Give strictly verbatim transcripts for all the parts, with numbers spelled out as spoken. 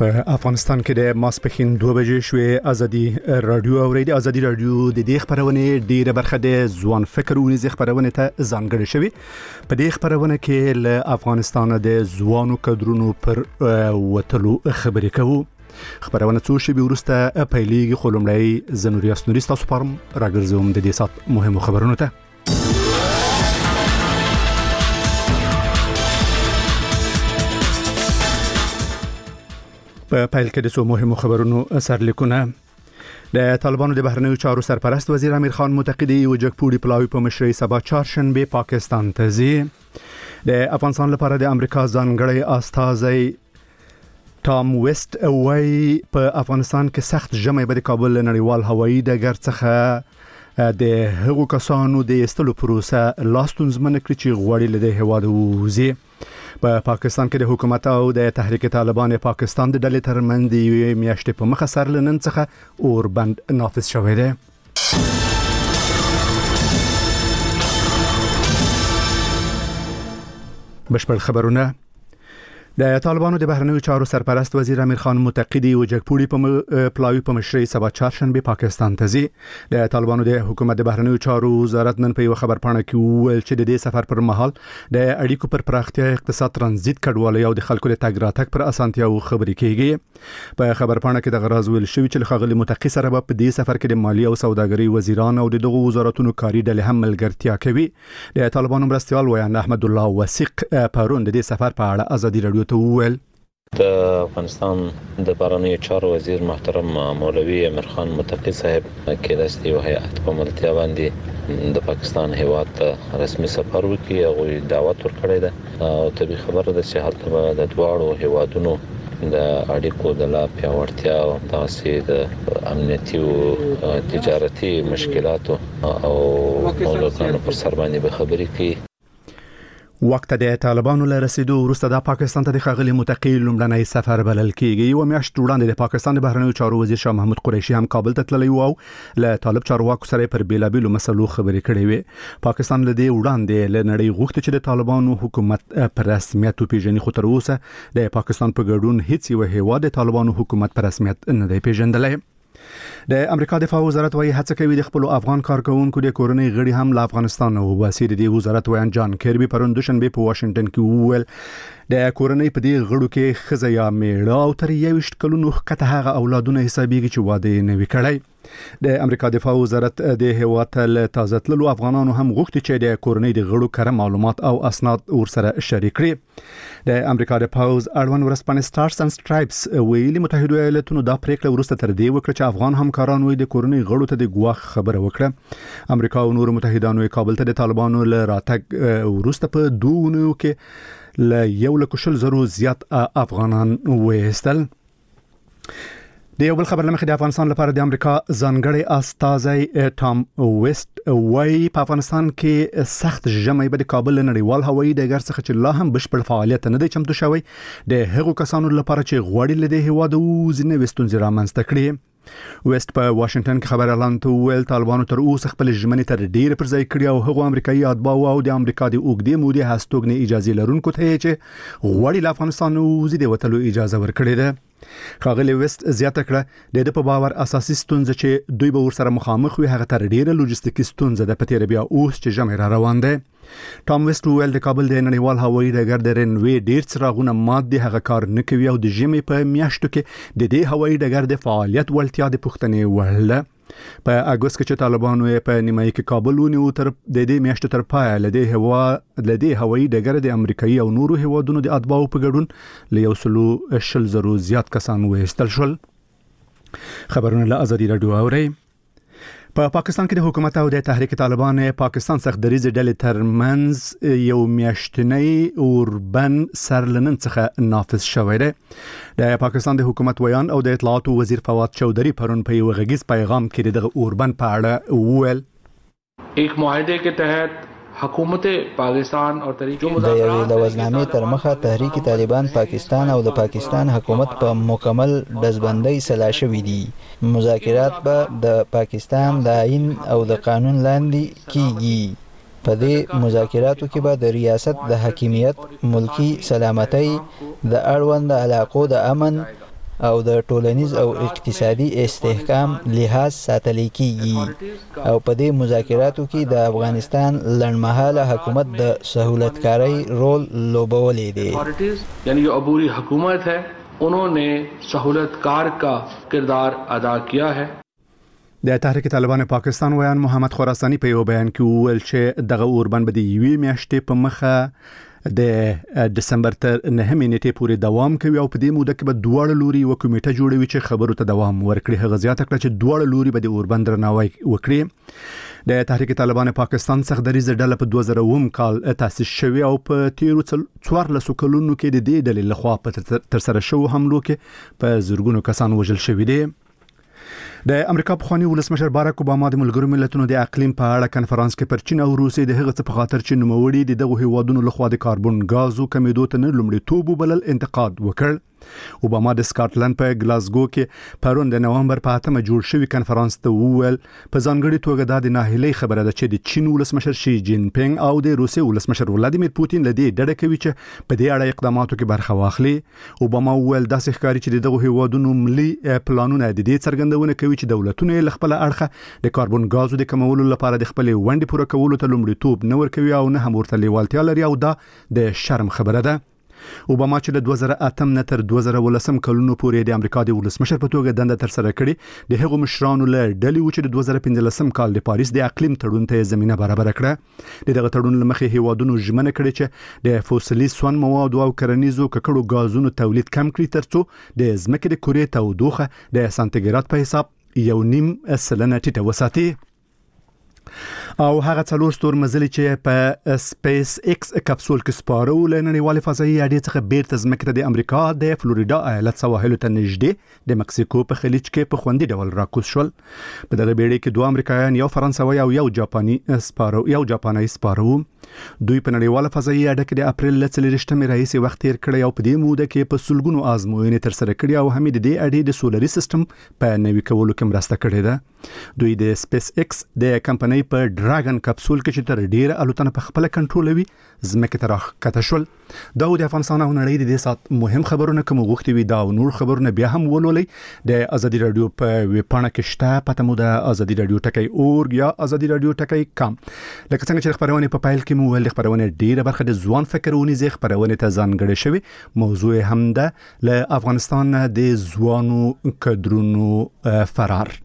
په افغانستان کې د ماسپښین دوه بجې شوې ازادي رادیو اوري د ازادي رادیو د دې خبرونه ډیره برخه د ځوان فکر او نيزي خبرونه ته ځانګړې شوی. په دې خبرونه کې له افغانستان د ځوانو کډرونو پر وټلو خبرې کوو. خبرونه څو شی ورسته پیلېږي خو لومړی زنوریاس نوري تاسو پرم راګرځوم د دې سات مهمو خبرونو ته. په پیل کې د څو مهمو خبرونو سرلیکونه. د طالبانو د بهرنیو چارو سرپرست وزیر امیر خان متقی او جګپوړي پلاوی په مشرۍ سبا چهارشنبه پاکستان ته ځي. د افغانستان لپاره د امریکا ځانګړی استازی ټام ویسټ وايي په افغانستان کې سخت ژمی به د کابل نړیوال هوایي ډګر څخه د هغو کسانو د ایستلو پروسه لاستونزمن کړي چې غواړي له هیواد ووځي. په پاکستان کې د حکومت او د تحریک طالبان پاکستان د ډلې ترمنځ د یوې میاشتې په مخه سر لنن څخه اوربند نافذ شوی دی. بشپړ خبرونه. د طالبانو د بهرنیو چارو سرپرست وزیر امیر خان متقی او جګپوړي په پلاوی په مشرۍ سبا چهارشنبه پاکستان ته ځي. د طالبانو د حکومت د بهرنیو چارو وزارت نن په یو خبر پاڼه کې ویل چې د دې سفر پر مهال د اړیکو پر پراختیا، اقتصاد، ترانزیت، کډوالۍ او د خلکو د تګ راتګ پر اسانتیاو خبرې کیږي. په خبر پاڼه کې د غراض ویل شوی چې خغلی متقی سره په دې سفر کې د مالی او سوداګرۍ وزیران او د دغه وزارتونو کاری ډلې هم ملګرتیا کوي. د طالبانو مرستيال ویان احمد الله وثیق پرون د دې سفر په اړه ازادي رادیو ته وویل. د افغانستان د بهرنیو چارو وزیر محترم مولوی امیر خان متقی صاحب کې د یو هیئت په ملتیا باندې د پاکستان هیواد ته رسمي سفر وکړي او دعوت ورکړی ده او طبي خبره ده چې هلته د دواړو هیوادونو د اړیکو د لا پیاوړتیا او تاسې د امنیتي او تجارتي مشکلاتو او موضوعاتو پر سر باندې به خبرې کوي. وخت د طالبانو له رسیدو وروسته د پاکستان ته د خغلی متقی لومړنی سفر بلل کیږي. یو میاشت وړاندې د پاکستان د بهرنیو چارو وزیر شاه محمود قریشي هم کابل ته تللی و او له طالب چارواکو سره پر بیلابیلو مسلو خبرې کړې وې. پاکستان له دې وړاندې له نړۍ غوښتي چې د طالبانو حکومت پر رسمیت پیژني، خو تر اوسه د پاکستان په ګډون هیڅ یو هیواد د طالبانو حکومت پر رسمیت نه دی پیژندلی. د امریکا دفاع وزارت وايي هڅه کوي د خپل افغان کارکونکو د کورنۍ غړي هم له افغانستان او واسیر دی. وزارت ویان جان کیربي پرون دوشنبه په واشنگټن کې وویل د کورنۍ په دې غړو کې خزه یا میړه او تر یوشت کلونو ښکته هغه اولادونه حسابيږي چې واده نه وکړي. د امریکا دفاع وزارت د هیواد له تازه تللو افغانانو هم غوښتي چې د کورنۍ د غړو کره معلومات او اسناد ورسره شریک کړي. د امریکا د پاوز اړوند ورسپانې سټارز اند سټرایپس ویلي متحده ایالاتونو دا پریکړه ورسته تر دې وکړه چې افغان همکارانو د کورنۍ غړو ته د ګواښ خبره وکړه. امریکا او نور متحدانو کابل ته د طالبانو له راتګ ورسته په دوه کې ل یو لک شل زرو زیات افغانان وېستل. د یو بل خبر لمخې د افغانستان لپاره د امریکا ځانګړی استازی ټام ویسټ وايي په افغانستان کې سخت ژمی به د کابل نړیوال هوایي ډګر څخه چې لا هم بشپړ فعالیت نه دی چمتو شوی د هغو کسانو لپاره چې غواړي له هیواد ووځي نه وستونځ رامنځته کړي. ویسټ په واشنگټن کې خبر اعلان ته ویل طالبانو تر اوسه خپل ژمنې تر ډیر پر ځای کړی او هغه امریکایي اتباع او د امریکا د اوګدې مودې هستوګنې اجازه لرونکو ته چې غواړي له افغانستان ووځي د وټلو اجازه ورکړي ده. خاغلی ویسټ زیاته کړه د په باور اساسي ستونزه چې دوی به ورسره مخامخ وي هغه تر ډیره لوجستیکي ستونزه ده په تیر بیا اوس چې ژمی را روان ده. ټام ویسټ ویل د کابل د نړیوال هوایي ډګر د رنوي ډیر څراغونه مات دي هغه کار نه کوي او د ژمي په میاشتو کې د دې هوایي ډګر د فعالیت ولټیا د پښتنې وړل. په اګوست کې چې طالبانو په نیمایي کې کابل ونیو تر د دې میاشتې تر پای لدې هوا لدې هوایي ډګر د امریکایي او نورو هیوادونو د اتباعو په ګډون له یو سلو شل زرو زیات کسان وېستل شول. خبرونه له ازادي رادیو اوري. په پا پاکستان کې د حکومت او د تحریک طالبان پاکستان څخه دریځ ډلې ترمنځ یو میاشتنی اوربن سرلنن څخه نافذ شوی دی. د پاکستان د حکومت ویان او د اطلاعات وزیر فواد چودھری پرون په یو غږیز پیغام کې دغه اوربن په اړه وویل. ایک معاهده के तहत حکومت پاکستان او طریقې د یوې لوزنامې تر مخه تحریک طالبان پاکستان او د پاکستان حکومت په مکمل دزبندۍ سلا شوې دي. مذاکرات به د پاکستان د آئین او د قانون لاندې کیږي. په دې مذاکراتو کې به د ریاست د حاکمیت، ملکی سلامتۍ، د اړوند علاقو د امن او د ټولنیز او اقتصادي استحکام لحاظ ساتل کیږي او په دې مذاکراتو کې د افغانستان لړمحاله حکومت د سہولتکاری رول لوبولې دی. یعنی جو عبوری حکومت ہے انہوں نے سہولتکار کا کردار ادا کیا ہے. د تحریک طالبان پاکستان ویان محمد خراسانی په یو بیان کې وویل چې دغه اوربند به د یوې میاشتې په مخه د دسمبر تر نهمې نیټې پورې دوام کوي او په دې موده کې به دواړه لوري یو کمیټه جوړوي چې خبرو ته دوام ورکړي. هغه زیاته کړه چې دواړه لوري به د اوربند درناوی وکړي. د تحریک طالبان پاکستان څخه دریزه ډله په دوه زره اووه کال تاسیس شوی او په تیرو څوارلسو کلونو کې د دې ډلې لخوا په تر سره شوو حملو کې په زرګونو کسان وژل شوي دي. د امریکا پخوانی ولسمشر باراک اوباما د ملګرو ملتونو د اقلیم په اړه کنفرانس کې پر چین او روسیې د هغه څه په خاطر چې نوموړي دغه هیوادونو لخوا د کاربن غازو کمیدو ته نه لومړیتوب وبلل انتقاد وکړ. اوباما د سکاټلند په ګلاسګو کې پرون د نومبر په اتمه جوړ شوی کنفرانس ته وویل په ځانګړي توګه دا د ناهیلۍ خبره ده چې د چین ولسمشر شي جین پینګ او د روسیې ولسمشر ولادیمیر پوتین لدی ډډه کوي چې په دې اړه اقداماتو کې برخه واخلي. اوباما وویل داسې ښکاري چې دغه هیوادونو ملي پلانونه د دې څرګندونه کوي چې دولتونه له خپل اړخه د کاربن غازو د کمولو لپاره د خپل ونډې پوره کولو ته لومړیتوب نه ورکوي او نه هم ورته لیوالتیا لري او دا د شرم خبره ده. اوباما چې د دوه زره اته نه تر دوه زره ولسم کلونو پورې د امریکا د ولسمشر په توګه دنده تر سره کړې د هغو مشرانو له ډلې و چې د دوه زره پنځلسم کال د پاریس د اقلیم تړون ته زمينه برابر کړه. دغه تړون لمخې هیوادونو ژمنه کړې چې د فوسیلي سون موادو او کرنیزو ککړو غازونو تولید کم کړي ترڅو د ځمکې د کورې تودوخه د سانتیګراد په حساب یو نیم سلنه ټیټه وساتي. او هغه څلور ستور مزلي چې په سپیس ایکس کپسول کې سپاره ول نړیوال فضایي اډې څخه بیرته ځمکې ته د امریکا د فلوریدا ایالت سواحل ته نږدې د مکسیکو په خلیج کې په خوندي ډول راکوز شول. په دغه بیړۍ کې دوه امریکایان یو فرانسوي او یو جاپاني سپاره یو جاپاني سپاره دوی په نړیوال فضایي اډه کې د اپریل لسلریشتمې راهیسې وخت تیر کړی او په دې موده کې په سلګونو آزموینې تر سره کړې او هم د دې اډې د سولري سیستم په نوي کولو کې مرسته کړې ده. دوی د سپیس ایکس د کمپنۍ په ډراګن کپسول کې چې تر ډیره الوتنه په خپل کنټرولوي ځمکې ته راښکته شول. دا د افغانستان او نړۍ د دې سات مهم خبرونه کوم غوښتي وي دا او نور خبرونه بیا هم ولولئ د ازادي رادیو په ویبپاڼه کې شته پته مو د ازادي رادیو ټکی اورګ یا ازادي رادیو ټکی کام. لکه څنګه چې خبرونه په پایل کې مو ول خبرونه ډیره برخه د ځوان فکرونی زی خبرونه ته ځانګړې شوی. موضوع هم ده له افغانستان د ځوانو کډرونو فرار.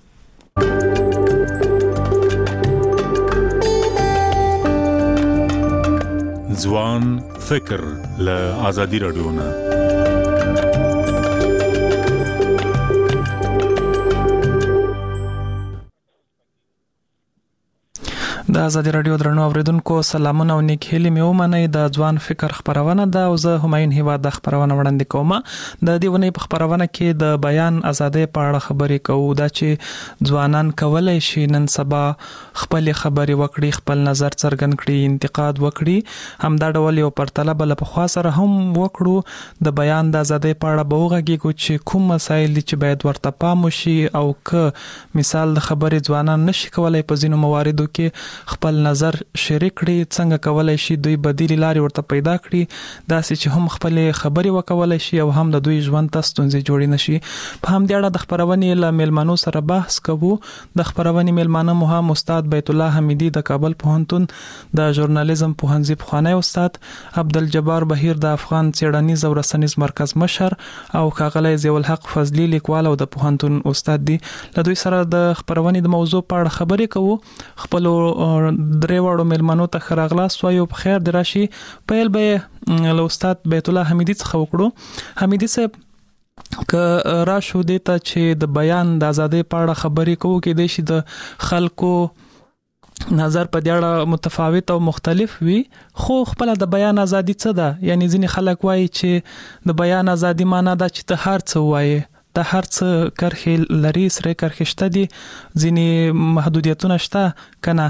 ځوان فکر له ازادي رادیو نه د ازادي رادیو درنو اوریدونکو سلامونه او نیک هیلې مې ومنئ. د ځوان فکر خبرونه ده او زه همایون هیواد د خبرونه وړاندې کوم. د دې ونې په خبرونه کې د بیان ازادۍ په اړه خبرې کوو دا چې ځوانان کولای شي نن سبا خپل خبرې وکړي خپل نظر څرګند کړي انتقاد وکړي. هم دا ډول یو پرتله بل په خوا سره هم وکړو د بیان د ازادۍ په اړه به وغږیږو چې کوم مسایل چې باید ورته پام وشي او که مثال د خبرې ځوانان نشي کولای په ځینو مواردو کې خپل نظر شریک کړي څنګه کولای شي دوی بدیل لارې ورته پیدا کړي داسې چې هم خپل خبرې وکولای شي او هم د دوی ژوند ته ستونزې جوړې نشي. په هم دې اړه د خبرونې له میلمنو سره بحث کوو. د خبرونې میلمانه مو هم استاد بیت الله حمیدی د کابل پوهنتون د ژورنالیزم پوهنځي پخوانی استاد، عبدالجبار بهیر د افغان څېړنیز او رسنیز مرکز مشر او ښاغلی ضیاءالحق فضلي لیکوال او د پوهنتون استاد دي. له دوی سره د خبرونې د موضوع په اړه خبرې کوو. خپل درې وړو ملمنو ته خراغلاس وایو په خیر دراشي. پیل به له استاد بیت الله حمیدی څخه وکړو. حمیدی صاحب که راشو دې ته چې د بیان د ازادۍ په اړه خبرې کوو کې د شي د خلکو نظر په دې اړه متفاوت او مختلف وي خو خپل د بیان ازادي څه ده؟ یعنی ځینې خلک وایي چې د بیان ازادي معنی دا چې ته هر څه وایي د هر څه کرخې لري سره کرخې شته دي ځینې محدودیتونه شته کنه؟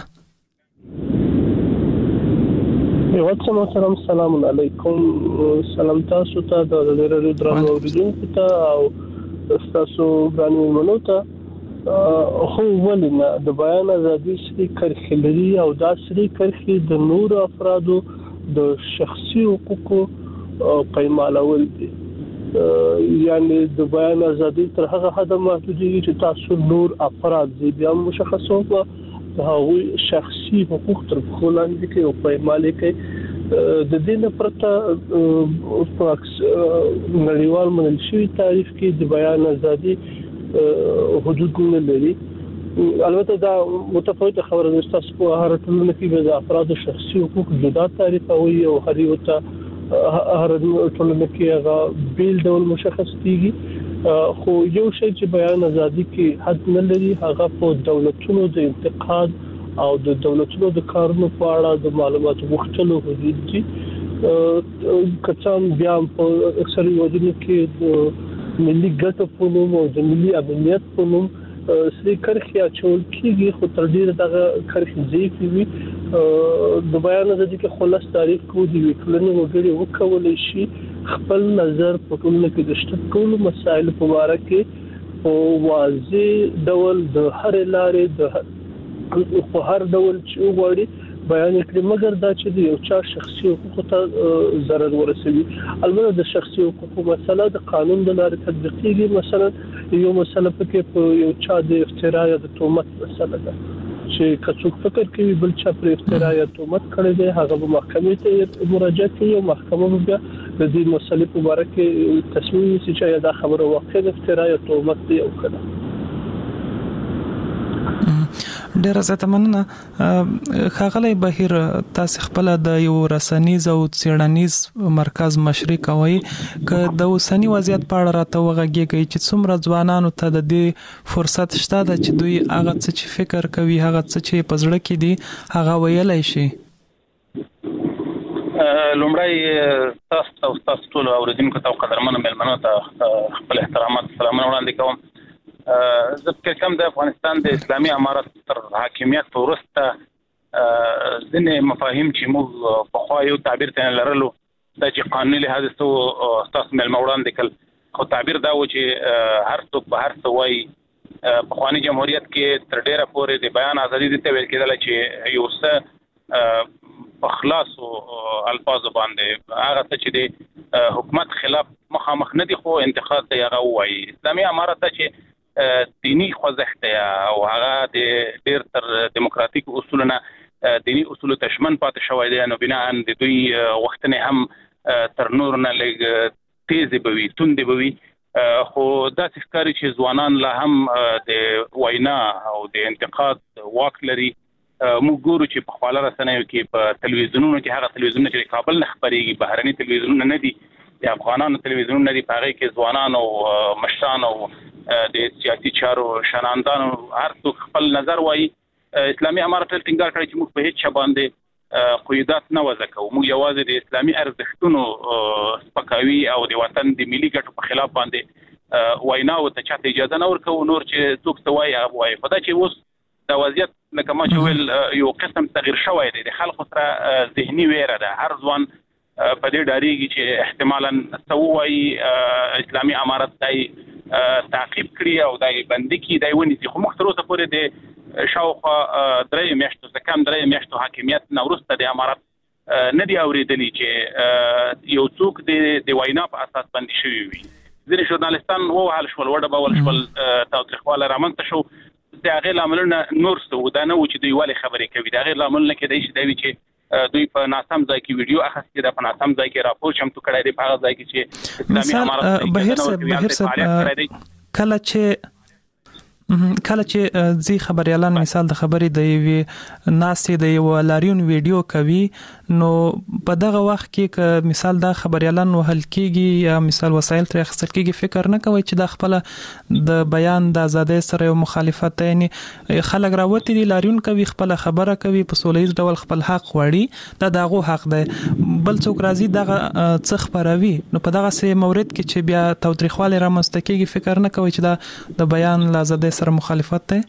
یوڅه محترم سلام علیکم. سلام تاسو ته د رادیو درنو اوریدونکو ته او تاسو غانو منو ته خو ولنه د بیان ازادي سری کرخې لري او دا سری کرخې د نور افرادو د شخصي حقوقو قیمالول دي. یعنی د بیان ازادي تر هغه حد محدودیږي چې تاسو نور افراد دې بیا مشخصو په هغوی شخصي حقوق تر خلاندې کې او په مالي کې د دې نه پرته فاکس نړیوال منل شوی تعریف کې د بیان ازادي حدود نه لري. البته دا متفاوت خبره ده تاسو په هر ټولنه کې د افراد شخصي حقوق جدا تعریفوي او هر یو ته هر ټولنه کې هغه بیل ډول مشخص کیږي خو یو شی چې بیان ازادي کې حد نه لري هغه په دولتونو د انتقاد او د دولتونو د کارونو په اړه د معلوماتو غوښتلو حدود دي. کچان بیا په اکثر وجنه کې د ملي ګټو په نوم او د ملي امنیت په نوم سری کرخیا چول کیږي خو تر ډیره دغه کرخي ضعیف وي. د بیان ازادي کې خلاص تعریف کوو د وکړنې وګړي وکولای شي خپل نظر په ټولنه کې د شته کولو مسایل په اړه کې او واضح ډول د هر لارې د په هر ډول چې وګړي بیان کړي مګر دا چې د یو چا شخصي حقوق ته ضرر ورسوي. البته د شخصي حقوقو مسله د قانون د لارې تطبیقېږي. مثلا یو مسله پکې په یو چا د افترا یا د تهمت مسله ده چې کڅوک فکر کوي بل چا پر افترا یا تهمت کړی دی هغه به محکمې ته مراجعه کوي او محکمه به د دې مسلې په اړه کې تصمیم نیسي چې دا خبره واقعي افترا یا تهمت دی او کنه. ډیره زیاته مننه ښاغلی بهیر. تاسو خپل د یو رسنیز او څېړنیز مرکز مشري کوي که د اوسنی وضعیت په اړه راته وغږیږئ چې څومره ځوانانو ته د دې فرصت شته ده چې دوی هغه څه چې فکر کوي هغه څه چې په زړه کې دي هغه ویلی شي؟ لومړی تاسو او تاسو ټول اوریدونکو ته قدرمنو مېلمنو ته خپل احترامات سلامونه وړاندې کوم. زه فکر کوم د افغانستان د اسلامي امارت تر حاکمیت وروسته ځینې مفاهیم چې موږ پخوا یو تعبیر ته لرلو دا چې قانوني لحاظ څه تاسو مېلمه وړاندې کړل خو تعبیر دا و چې هر څوک به هر څه وایي. پخواني جمهوریت کې تر ډیره پورې د بیان ازادي دې ته ویل کېدله چې یو څه په خلاصو الفاظو باندې هغه څه چې د حکومت خلاف مخامخ نه دي خو انتقاد ته هغه وایي. اسلامي امارت ته چې دینی خوځښت او هغه د ډېر تر دیموکراتیک اصولونه دینی اصول تشمن پاتې شوی دی نو بنا ان د دوی وختونه هم تر نور نه لږ تیز بوي توند بوي خو دا ښکاري چې ځوانان لا هم د وینا او د انتقاد واک لري. موږ ګورو چې په خپل رسنیو کې په تلویزیونونو کې هغه تلویزیونونه چې کابل نه خبريږي بهرني تلویزیونونه نه دي یا افغانانو تلویزیونونه نه دي په هغه کې ځوانان او مشران او د سیاسي چارو شناندانو هر څوک خپل نظر وایي. اسلامي امارت ټینګار کړی چې موږ په هیڅ چا باندې قیودات نه وضع کوو. موږ یوازې د اسلامي ارزښتونو سپکاوي او د وطن د ملي ګټو په خلاف باندې ویناو ته چاته اجازه نه ورکوو. نور چې څوک څه وایي هغه وایي. په دا چې اوس دا وضعیت لکه ما چې ویل یو قسم تغییر شوی دی د خلکو سره ذهني ویره ده. هر ځوان په دې ډاریږي چې احتمالاً څه ووایي اسلامي امارت دای تعقیب کړي او دای بندي کړي دای ونیسي. خو موږ تر اوسه پورې د شاوخوا درې میاشتو څخه کم درې میاشتو حاکمیت نه وروسته د امارت نه دی اورېدلی چې یو څوک د وینا په اساس بندي شوی وي. ځینې ژورنالستان ووهل شول وډبول شول تاوتریخواله رامنځته شو. د هغې لاملونه نور څه دا نه و چې دوی ولې خبرې کوي. د هغې لاملونه کېدای شي دا وي چې دوی په ناسم ځای کې ویډیو اخیستې ده په ناسم ځای کې راپور چمتو کړی دی په هغه ځای کې چې اسلامي امارت بهیر صاحب بهیر صاحب کله چې کله چې زی خبريالان مثال د خبرې د یوې ناسې د یو لاریون ویډیو کوي نو په دغه وخت کې ک مثال د خبريالان وهل کېږي یا مثال وسایل تر اخیستل کېږي فکر نه کوي چې د خپل د بیان د ازادۍ سره یو مخالفت یعنی خلک راوتی دي لاریون کوي خپل خبره کوي په سولهیز ډول خپل حق وړي دا دغه حق دی بل څوک راځي دغه څخ پروي نو په دغه سه مورید کې چې بیا تاوتریخواله رامنځته کېږي فکر نه کوي چې دا د بیان د ازادۍ سره مخالفت ده.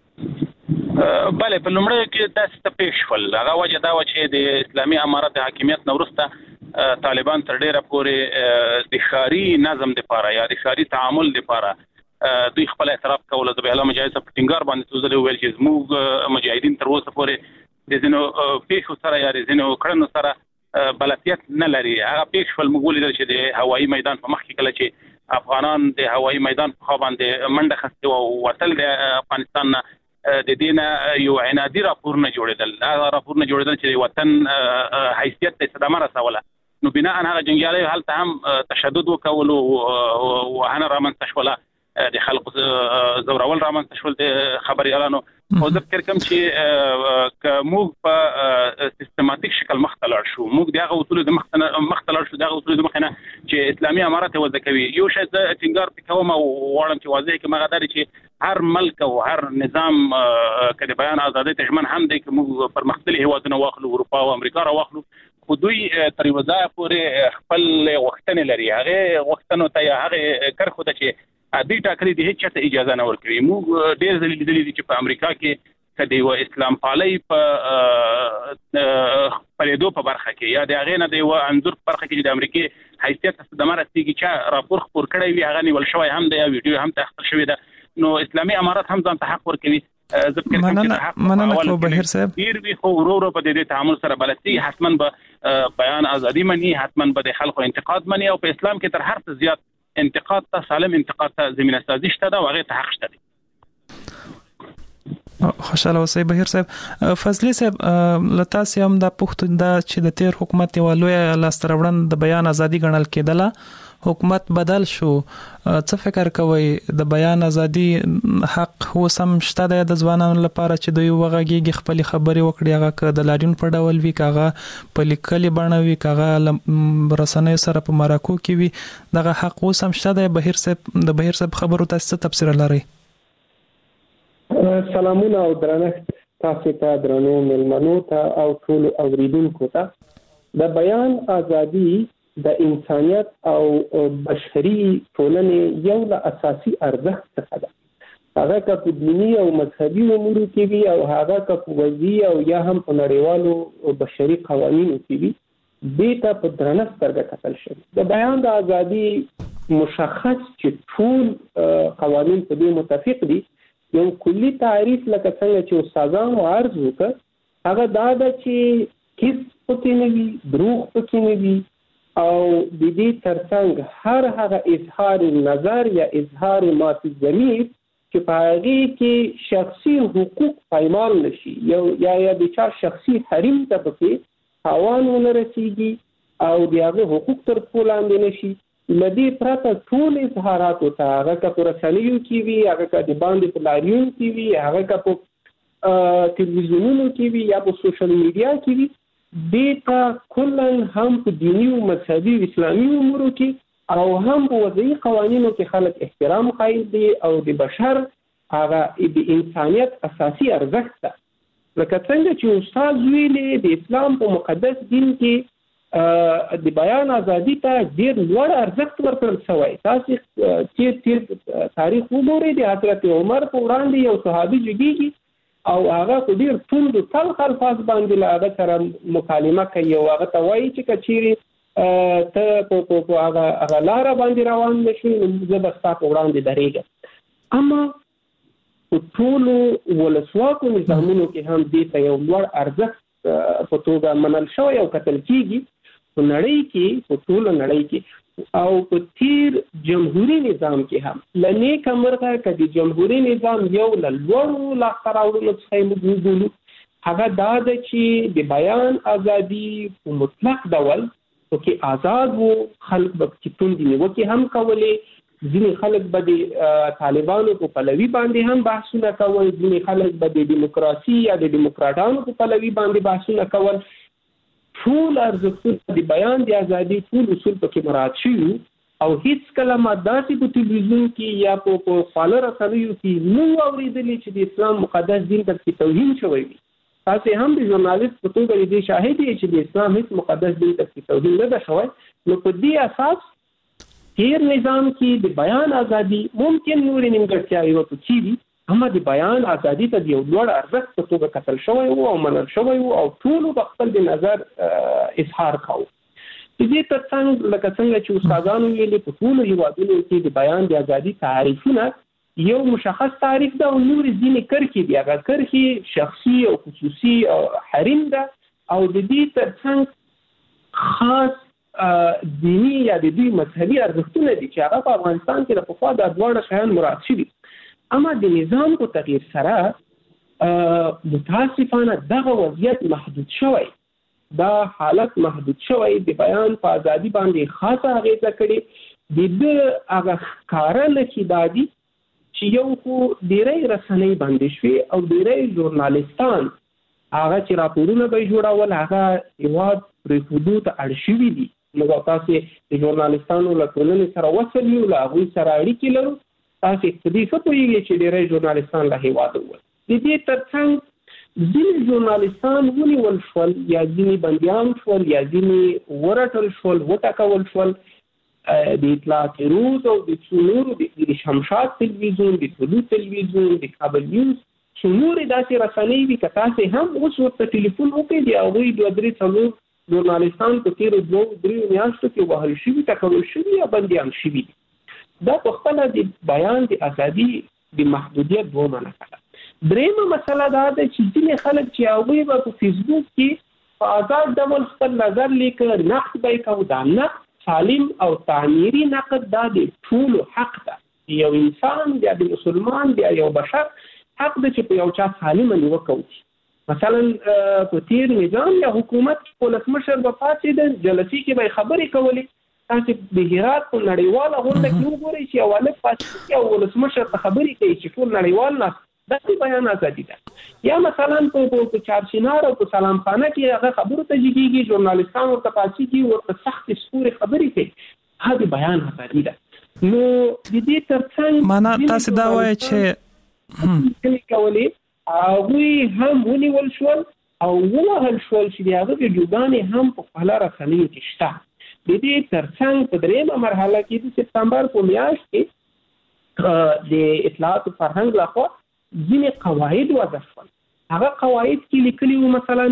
بله په لومړی کې داسې ته پیښ شول. هغه وجه دا و چې د اسلامي امارت د حاکمیت نه وروسته طالبان تر ډیره پورې د ښاري نظم دپاره یا د ښاري تعامل دپاره دوی خپل اعتراف کول. ذبیح الله مجاهد صاحب په ټینګار باندې څو ځلې وویل چې زموږ مجاهدین تر اوسه پورې د ځینو پیښو سره یا د ځینو کړنو سره بلدیت نه لري. هغه پیښ ول موږ ولیدل چې د هوایي میدان په مخ کې کله چې افغانان د هوایي میدان په خوا باندې منډه خسته او وتل د افغانستان نه د دینه یو عنادي راپور نه جوړېدل. هغه راپور نه جوړېدل چې وطن حیثیت ته صدمه رسوله. نو بنا ان هغه جنگیالي هلته هم تشدد وکول او هغه رامنځته شول د خلکو زورول رامنځته شول د خبري اعلانو. او زه فکر کوم چې ک موږ په سیستماتیک شکل مختلر شو، موږ دغه اصول د مختلر شو دغه اصول د مخنه چې اسلامي امارات وځ کوي. یو شی د ټینګار پکوم او وړم چې واضح کې مغه دري چې هر ملک او هر نظام کله بیان ازادي تجمن هم دی چې موږ پر مختلفي هوادونو واخلو، اروپا او امریکا را واخلو، خو دوی تر یو ځای پورې خپل وختونه لري. هغه وختونو ته هغه کرخو ته چې دوی ټاکلي دي هیڅ ته اجازه نه ورکوي. موږ ډېر ځلې لیدلي دي چې په امریکا کې کدی و اسلام پالي په پریدو په برخه کې یا د هغه نه دی و انظر په برخه کې د امریکای حیثیت د مرستيږي چې راپور خبر کړی وي هغه نیول شوی هم دی، ویډیو هم تخصیص شوی ده. نو اسلامي امارات هم ځان ته حق ورکوي. مننه مننه کو بهیر صاحب. ډیر وی خو ورو ورو په دې تعامل سره بلدتي حتمن به بیان ازادي مني، حتمن به د خلکو انتقاد مني، او په اسلام کې تر هر څه زیات انتقاد ته سالم انتقاد ته زمينه سازي شته دا هغه ته حق شته. خوشاله اوسئ بهیر صاحب. فضلی صاحب لتا سیم دا پښتون دا چې د تیر حکومت والوی لاستروړن د بیان ازادي ګڼل کېدله، حکومت بدل شو، څه فکر کوي د بیان ازادي حق هو سم شته د ځوانانو لپاره چې دوی وغږیږي خپل خبري وکړي، هغه ک د لاډین په ډول وی کاغه په لیکلي بڼه وی کاغه رسنۍ سره په مراکو کې وی، دغه حق هو سم شته د بهیر صاحب د بهیر صاحب خبرو تاسو تفسیر لري؟ سلامونه او درنښت تاسو ته، درنو ملمنو ته او ټول اوریدونکو ته. د بیان ازادي د انسانیت او بشري ټولنې یو له اساسي ارزښت څخه ده. هغه که په دینی او مذهبي امورو کې وي او هغه که په وضعي او یا هم په نړیوالو بشري قوانینو کې وي، دې ته په درنه سترګه کتل شوی. د بیان د ازادي مشخص چې ټول قوانین په دې متفق دي. یو کلی تعریف لکه څنګه چې استادانو عرض وکړ هغه دا ده چې هیڅ پکې نه وي، دروغ پکې نه وي، او د دې ترڅنګ هر هغه اظهار نظر یا اظهار ما فی الضمیر چې په هغه کې شخصي حقوق پایمال نشي یا یا یا د چا شخصي حریم ته پکې تاوان ونه رسیږي او د هغه حقوق تر پښو لاندې نشي. لدی پرته ټول اظهارات او هغه که پر رسنیو کې وي، هغه که د باندې په لاریون کې وي، هغه که په تلویزیونونو کې وي یا په سوشل میډیا کې وي، دیتا کلن هم په دینی او مذهبي اسلامي امورو کې او هم په وضعي قوانینو کې خلک احترام قایل دي او د بشر هغه د انسانیت اساسي ارزښت ده. لکه څنګه چې استاد ویلي د اسلام په مقدس دین کې د بیان ازادي ته ډیر لوړ ارزښت ورکړل شوی. تاسو چې تیر تاریخ وګورئ، د حضرت عمر په وړاندې یو صحابي جګیږي او هغه په ډیر توند تلخ الفاظ باندې له هغه سره مکالمه کوي او هغه ته وایي چې کچيري ته په په هغه هغه لار باندې روان نشي نو زه به تاسو وړاندې درېږم. اما په ټول ولسواکو نظامونو کې هم دې ته یو لوړ ارزښت په توګه منل شوی او کتل کیږي. په نړۍ کې په ټول نړۍ کې او په تیر جمهوریت نظام کې هم لنی کمرغه کدي جمهوریت نظام یو لوړو لاختراوړو څخه موږ وګورو، هغه دا د چې د بیان ازادي په مطلق ډول کې آزاد وو، خلک به چې توندي نیوکې هم کولې، ځینې خلک به د طالبانو په پلوي باندې هم بحثونه کول، ځینې خلک به د دیموکراسي یا د دیموکراټانو په پلوي باندې بحثونه کول. ټول ارزښتونه د بیان د ازادي ټول اصول پکې مراعات شوي او هیڅ کله ما داسې په تلویزیون کې یا په خواله رسنیو کې نو اورېدلې چې د اسلام مقدس دین ته توهین شوی وي. تاسو هم د ژورنالیست په توګه دې شاهد یې چې د اسلام هیڅ مقدس دین ته توهین نه ده شوی. نو په دې اساس تیر نظام کې د بیان ازادي ممکن نور نیمګړتیاوې وکړي وي، اما د بیان ازادي ته یو لوړ ارزښت په توګه کتل شوی او منل شوی او ټول په خپل د نظر اظهار کاوه. دې ترڅنګ لکه څنګه چې استادانو ویلي په ټول هیوادونو کې د بیان د ازادي تعریفونه یو مشخص تعریف ده او نور ځینې کرښې دي، هغه کرښې شخصي او خصوصي او حریم ده او د دې ترڅنګ خاص دینی یا د دې مذهبي ارزښتونه دي چې هغه په افغانستان کې د پخوا د دواړه شیان مراد شوي. اما د نظام په تغییر سره متاسفانه دغه وضعیت محدود شوی، دا حالت محدود شوی، د بیان په ازادي باندې خاصه اغیزه کړې. د د هغه ښکاره نښې دا دي چې یو خو ډېری رسنۍ بندې شوې او ډېری ژورنالستان هغه چې راپورونه به جوړول هغه هېواد پرېښودو ته اړ شوي دي. موږ تاسې د ژورنالستانو له ټولنې سره وصل یو، له هغوی سره اړیکې لرو. تاسې په دې ښه پوهېږئ چې ډېری ژورنالستان له هېواده ووتل. د دې تر څنګ ځینې ژورنالستان ونیول شول، یا ځینې بندیان شول، یا ځینې ورټل شول، وټکول شول. د اطلاعات روز او د څو نورو د شمشاد تلویزیون، د طلوع تلویزیون، د کابل نیوز، څو نورې داسې رسنۍ دي که تاسې هم اوس ورته ټلیفون وکړئ د هغوی دوه درې څلور ژورنالستان په تېرو دوو دریو میاشتو کې وهل شوي، ټکول شوي یا بندیان شوي دي. دا په خپله د بیان د ازادي د محدودیت دومره نښه ده. درېیمه مسله دا ده چې ځینې خلک چې هغوی به په فیسبوک کې په آزاد ډول خپل نظر لیکه، نقد به یې کوو. دا نقد سالم او تعمیري نقد دا د ټولو حق ده. یو انسان یا د مسلمان یا یو بشر حق ده چې په یو چا سالمه نیوکه وکړي. مثلا په تیر نظام یا حکومت کې ولسمشر به پاڅېده، جلسې کې به یې خبرې کولې. تاسې د هرات په نړیواله غونډه کې وګورئ چې یو هلک پاڅېږي او ولسمشر ته خبرې کوي چې ټول نړیوال ناست. دا د بیان ازادي ده. یا مثلا په چارچینار او په سلام خانه کې هغه خبرو ته جګېږي، ژورنالستان ورته پاڅېږي، ورته سختې سپورې خبرې کوي. دا د بیان ازادي ده. نو د دې تر څنګ معنا تاسې دا وایئ چې کولې هغوی هم ونیول شول او ووهل شول چې د هغه ویډیوګانې هم په خپله رسنیو کې شته. د دې تر څنګ په درېیمه مرحله کې د سپتمبر په میاشت کې د اطلاعاتو فرهنګ لخوا ځینې قواعد وضع شول. هغه قواعد کې لیکلي وو مثلا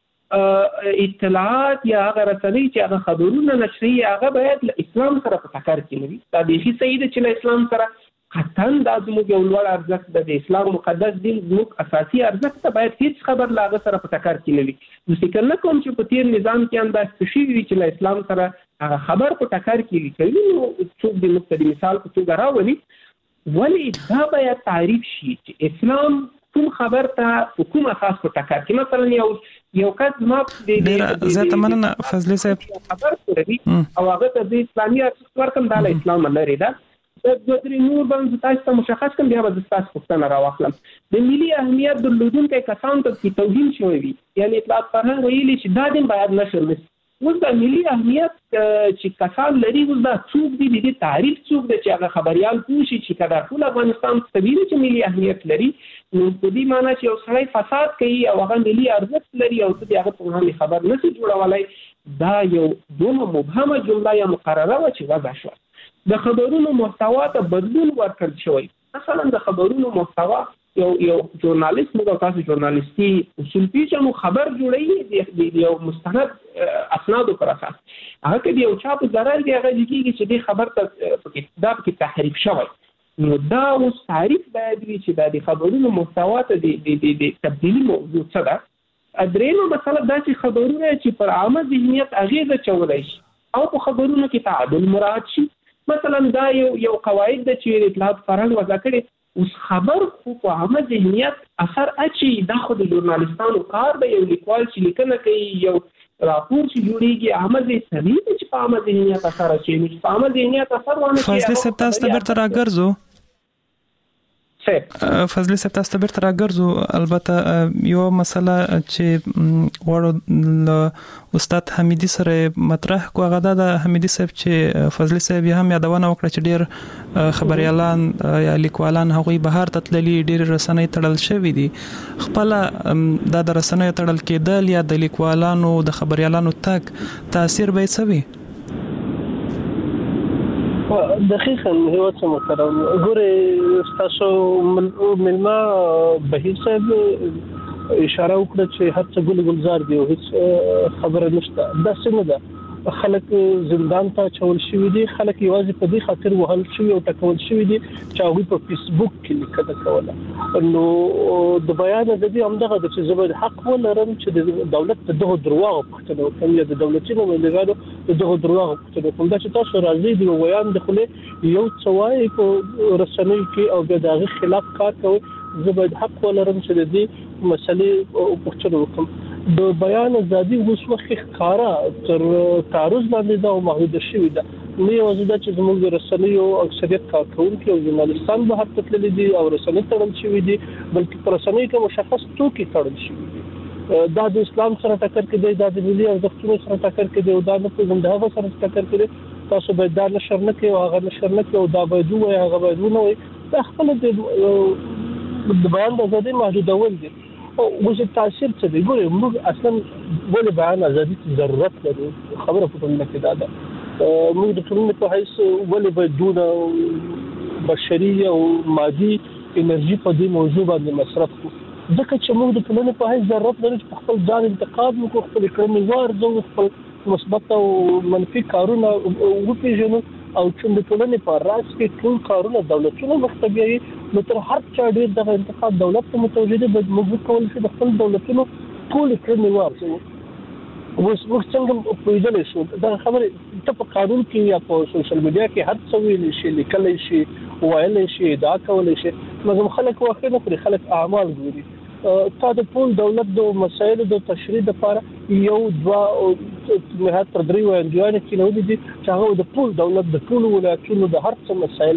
اطلاعات یا هغه رسنۍ چې هغه خبرونه نشري هغه باید له اسلام سره په ټکر کې نه وي. دا بیخي صحیح ده چې له اسلام سره قطعا دا زموږ یو لوړ ارزښت ده. د اسلام مقدس دین زموږ اساسي ارزښت ده، باید هیڅ خبر له هغه سره په ټکر کې نه وي. نو فکر نه کوم چې په تېر نظام کې هم داسې شوي وي چې له اسلام سره هغه خبر په ټکر کې وي. کوي نو څوک د موږ ته د مثال په توګه راولي. ولې دا باید تعریف شي چې اسلام کوم خبر ته په کوم اساس په ټکر کې. مثلا یو یو کس ما د زه مننه فضلي صاحب خبر کوي او هغه ته د اسلامي ارزښت ورکم دا له اسلام لري. دا د دوه نور باندې تاسو ته مشخص کوم بیا به تاسو پوښتنه راوخلم. د ملي اهمیت درلودونکو کسانو ته توهین شوی وي، یعنی اطلاعات فرهنګ ویلي چې دا دین باید نشر نشي. اوس د ملي اهمیت چې کسان لري، اوس دا څوک دي، د تعریف څوک دی چې هغه خبريال پوښي چې کله ټول افغانستان طبيعي چې ملي اهمیت لري، نو په دې معنی چې یو سړی فساد کوي او هغه ملي ارزښت لري او ته هغه په هم خبر نشي جوړولای. دا یو دومره مبهمه جمله یا مقرره و چې وضع شوه. د خبرونو محتوا ته بدلون ورکړل شوی. مثلا د خبرونو محتوا یو یو ژورنالیست موږ تاسو ژورنالیستي اصول پیژنو، خبر جوړوي د یو مستند اسنادو پر اساس. هغه کې یو چا په ضرر دی هغه کېږي چې د خبر ته په کتاب کې تحریف شوی. نو دا اوس تعریف باید وي چې د خبرونو محتوا ته د تبدیلی موضوع څه ده. درېیمه مسله دا چې خبرونه چې پر عامه ذهنیت اغیزه چولای شي او په خبرونو کې تعادل مراعات شي. مثلا دا یو یو قواعد د چې اطلاعات فرهنګ وضع کړي. اوس خبر خو په عامه ذهنیت اثر اچي. دا خو د ژورنالستانو کار دی. یو لیکوال چې لیکنه کوي، یو راپور چې جوړیږي، عامه ذهنیت چې په عامه ذهنیت اثر اچي. نو په عامه ذهنیت اثر ونه کوي. فضل صاحب تاسو ته بیرته راګرځو فضل صاحب تاسو ته بیرته راګرځو. البته یو مسله چې وړو استاد حمیدي سره مطرح کو هغه د حمیدي صاحب چې فضل صاحب هم یادونه وکړه چې ډېر خبريالان یا لیکوالان هغوی بهر ته تللي، ډېر رسنۍ تړل شوي دي. خپل د رسنۍ تړل کېدل یا د لیکوالانو د خبريالانو تک تاثیر به څه وي؟ دقیقاً هیواد څه محترم ګوره تاسو ملما بهیر صاحب اشاره وکړه چې هر څه ګل ګلزار دی او هیڅ خبره نشته. دا څنګه ده؟ خلک زندان ته چول شوی دي، خلک یوازې په دې خاطر وهل شوی او ټکول شوی دي چې هغه په فیسبوک کې لیکل کوله. نو د بیان د دې همدغه د چې زبر حق ولرم چې د دولت دغه درواغ پښتنو کوم یا د دولتي مملکتونو دغه درواغ پښتنو کوم دا چې تاسو راځي دی ویان د خله یو څوای په رسنۍ کې او د هغه خلاف کار کوي، زبر حق ولرم چې د دې مسلې پښتنو کوم. د بیان ازادي اوس وخت ښکارا تر تعرض باندې دا محدود شوی ده. نو یو ځدا چې زموږ د رسنیو اکثریت کارکونکو او ژورنالستان به حق تللی دي او رسنۍ تړل شوی دي، بلکې پر رسنۍ کې مشخص توکي تړل شوی دي. دا د اسلام سره ټکر کې دی، دا د ملي ارزښتونو سره ټکر کې دی او دا نه په زنده هغه سره ټکر کې دی. تاسو به دا نشر نه کوي او هغه نشر نه کوي او دا به دوی هغه به دوی نه وي. دا خپل د بیان د ازادي محدودول دي. او وجه تاثیر څه دی؟ ګورئ موږ اصلا ولې بیان ازادي ته ضرورت لرو؟ خبره په ټولنه کې دا ده. موږ د ټولنې په حیث ولې باید دونه بشري او مادي انرژي په دې موضوع باندې مصرف کړو؟ ځکه چې موږ د ټولنې په حیث ضرورت لرو چې خپل ځان انتقاد وکړو، خپل کړنې وارزو، خپل مثبت او منفي کارونه وپېژنو او چې د ټولنې په راس کې ټول کارونه دولتونو مختبیي نو تر هر چا ډیر د انتقاد دولت ته متوجه دي. باید موږ کول شي د خپل دولتونو ټول کړنې وارزو. اوس موږ څنګه پیژنې شو دا خبره ته په قانون کې یا په سوشل میډیا کې هر څه ویل شي، لیکل شي، وایل شي، دا کول شي، مګر خلک واخې نه پر خلک اعمال ګوري. تا د ټول دولت د مسایلو د تشریح لپاره یو دوا او نهایت تر درې وړاندوینې کې نو دي چې هغه د ټول دولت د ټول ولایتونو د هر څه مسایل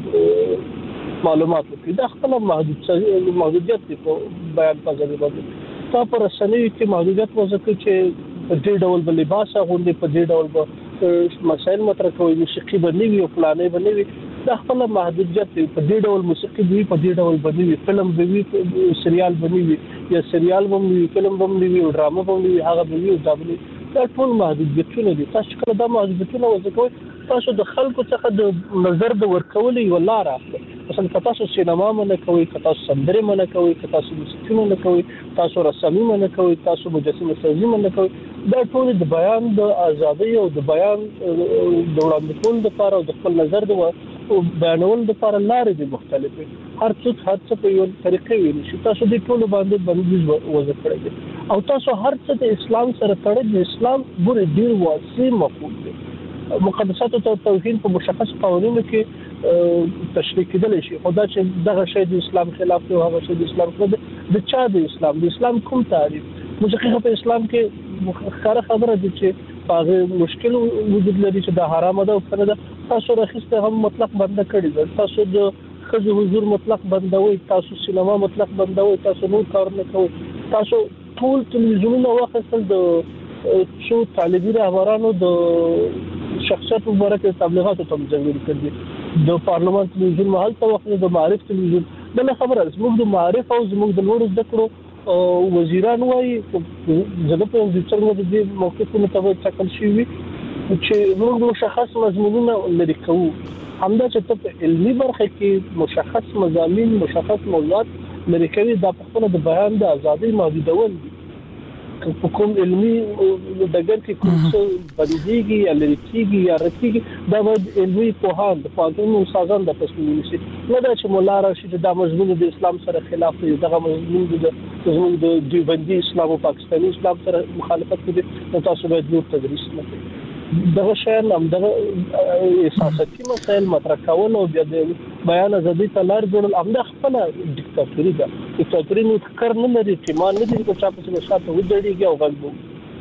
معلومات ورکړي. دا خپل محدود محدودیت دی په بیان په ځای باندې. تا پر رسنۍ کې محدودیت وځکه چې په دې ډول بل لباس غوندي، په دې ډول به مسایل مطرح کوي، موسیقي باندې وي او پلانې باندې وي. دا خپل محدودیت دی. په دې ډول موسیقي دی، په دې ډول باندې وي، فلم به وي، سریال باندې وي، یا سریال باندې وي، فلم باندې وي او ډرامه باندې وي، هغه به وي او دا باندې. دا ټول محدودیتونه دي. تاسو کله دا محدودیتونه وځکوي تاسو د خلکو څخه د نظر د ورکولې یو لار اخلئ. مثلا تاسو سینما منه کوي، تاسو سندره منه کوي، تاسو موسیقي منه کوي، تاسو رسامي منه کوي، تاسو مجسمه سازي منه کوي. دا ټول د بیان د ازادۍ او د بیان د وړاندې کولو لپاره او د خپل نظر د بیانولو لپاره لارې دي مختلفه. هر څوک هر څه په یو طریقې ویل شي. تاسو د ټول باندې بندیز وضع کړی دی او تاسو هر څه د اسلام سره تړل دي. اسلام ګورې ډیر واسع مفهوم دی. مقدسات او توحید په مشخص قوانینو کې تشریح کېدل شي. خدا چې دغه شی د اسلام خلاف دی او هغه شی د اسلام خلاف دی. د چا د اسلام د اسلام کوم تعریف؟ موسیقي په اسلام کې ښکاره خبره دي چې هغه مشکل وجود لري چې د حرام ده او کنه ده. تاسو راخسته هم مطلق بند کړی ده. تاسو د خځو حضور مطلق بندوي، تاسو سینما مطلق بندوي، تاسو نور کار نه کوي. تاسو ټول تلویزیونونه واخیستل د شو طالبي رهبرانو د شخصیت مبارکه تبلیغاتو ته مجبور کړي. د پارلمان تلویزیون محل ته وخت د معرف تلویزیون بل خبره زموږ د معرف او زموږ د لوړ زده کړو وزیران وایي زه په دې څرګند د دې موقفونو ته ټاکل شوی چې موږ مشخص مضمونونه لري کوو. همدا چې په علمي برخه کې مشخص مضامین مشخص موضوعات لري کوي. دا په خپل د بیان د ازادۍ محدودول دي. په کوم علمي دګر کې کوم څه بدیږي یا لري کیږي یا راتګي دا باید علمي پوهان د فاضل استادان د تصمیم نیسي. نه دا چې مولا راشي چې دا مضمون د اسلام سره خلاف دی، دغه مضمون د زموږ د دیوبندي اسلام او پاکستاني اسلام سره مخالفت کوي، نو تاسو باید نور تدریس نه کوئ. دغه شیان هم دغه احساساتي مسایل مطرح کول او بیا د بیان ازادي ته لار جوړول هم د خپل ډیکټاتوري ده. ډیکټاتوري نو کار نه لري چې مان نه دي چې چا په څه شاته ودرېږي او غږ.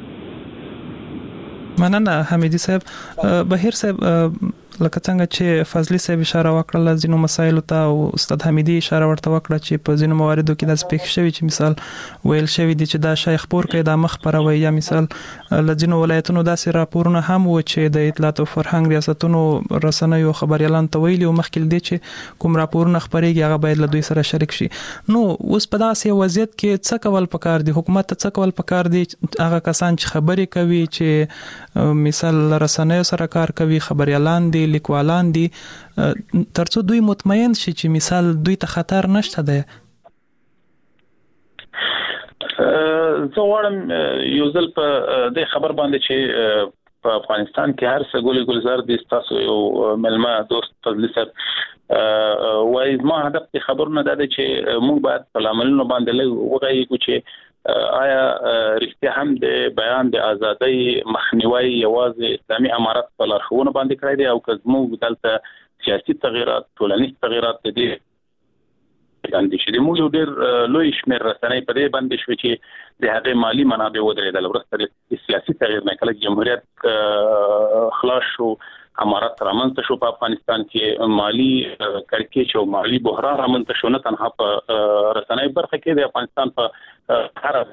مننه حمیدي صاحب. بهیر صاحب لکه څنګه چې فضلی صاحب اشاره وکړه ځینو مسایلو ته او استاد حمیدي اشاره ورته وکړه چې په ځینو مواردو کې د سپیک شوی چې مثال ویل شوی دي چې دا شیخ پور کې د مخ پروي یا مثال لځینو ولایتونو داسې راپورونه هم و چې د اطلاعات او فرهنګ ریاستونو رسنیو خبريالان ته ویلي او مخکې دي چې کوم راپورونه خبريږي هغه باید له دوی سره شریک شي. نو اوس په داسې وضعیت کې څه کول پکار دي؟ حکومت ته څه کول پکار دي؟ هغه کسان چې خبري کوي چې مثال رسنیو سره کار کوي خبريالان دي لیکوالان دي ترڅو دوی مطمئن شي چې مثال دوی ته خطر نشته ده. زه وایم یو ځل په دې خبر باندې چې په افغانستان کې هر څه ګولې ګلزار دي. تاسو یو ملما دوست فضل سر وایي ما هدف د خبرونه ده چې موږ باید په عملونو باندې لږ وغږیږو چې آیا رښتیا هم د بیان د ازادۍ مخنیوي یوازې اسلامي امارت په لارښوونه باندې کړی دی او که موږ دلته سیاسي تغیرات ټولنیز تغیرات دي باندې چې د موږ یو ډېر لوی شمېر رسنۍ په دې باندې شو چې د هغې مالی منابع ودرېدل وروسته د سیاسي تغییر نه کله جمهوریت خلاص شو امارت رامنځته شو په افغانستان کې مالی کړکېچ او مالی بحران رامنځته شو نه تنها په رسنۍ برخه کې د افغانستان په هر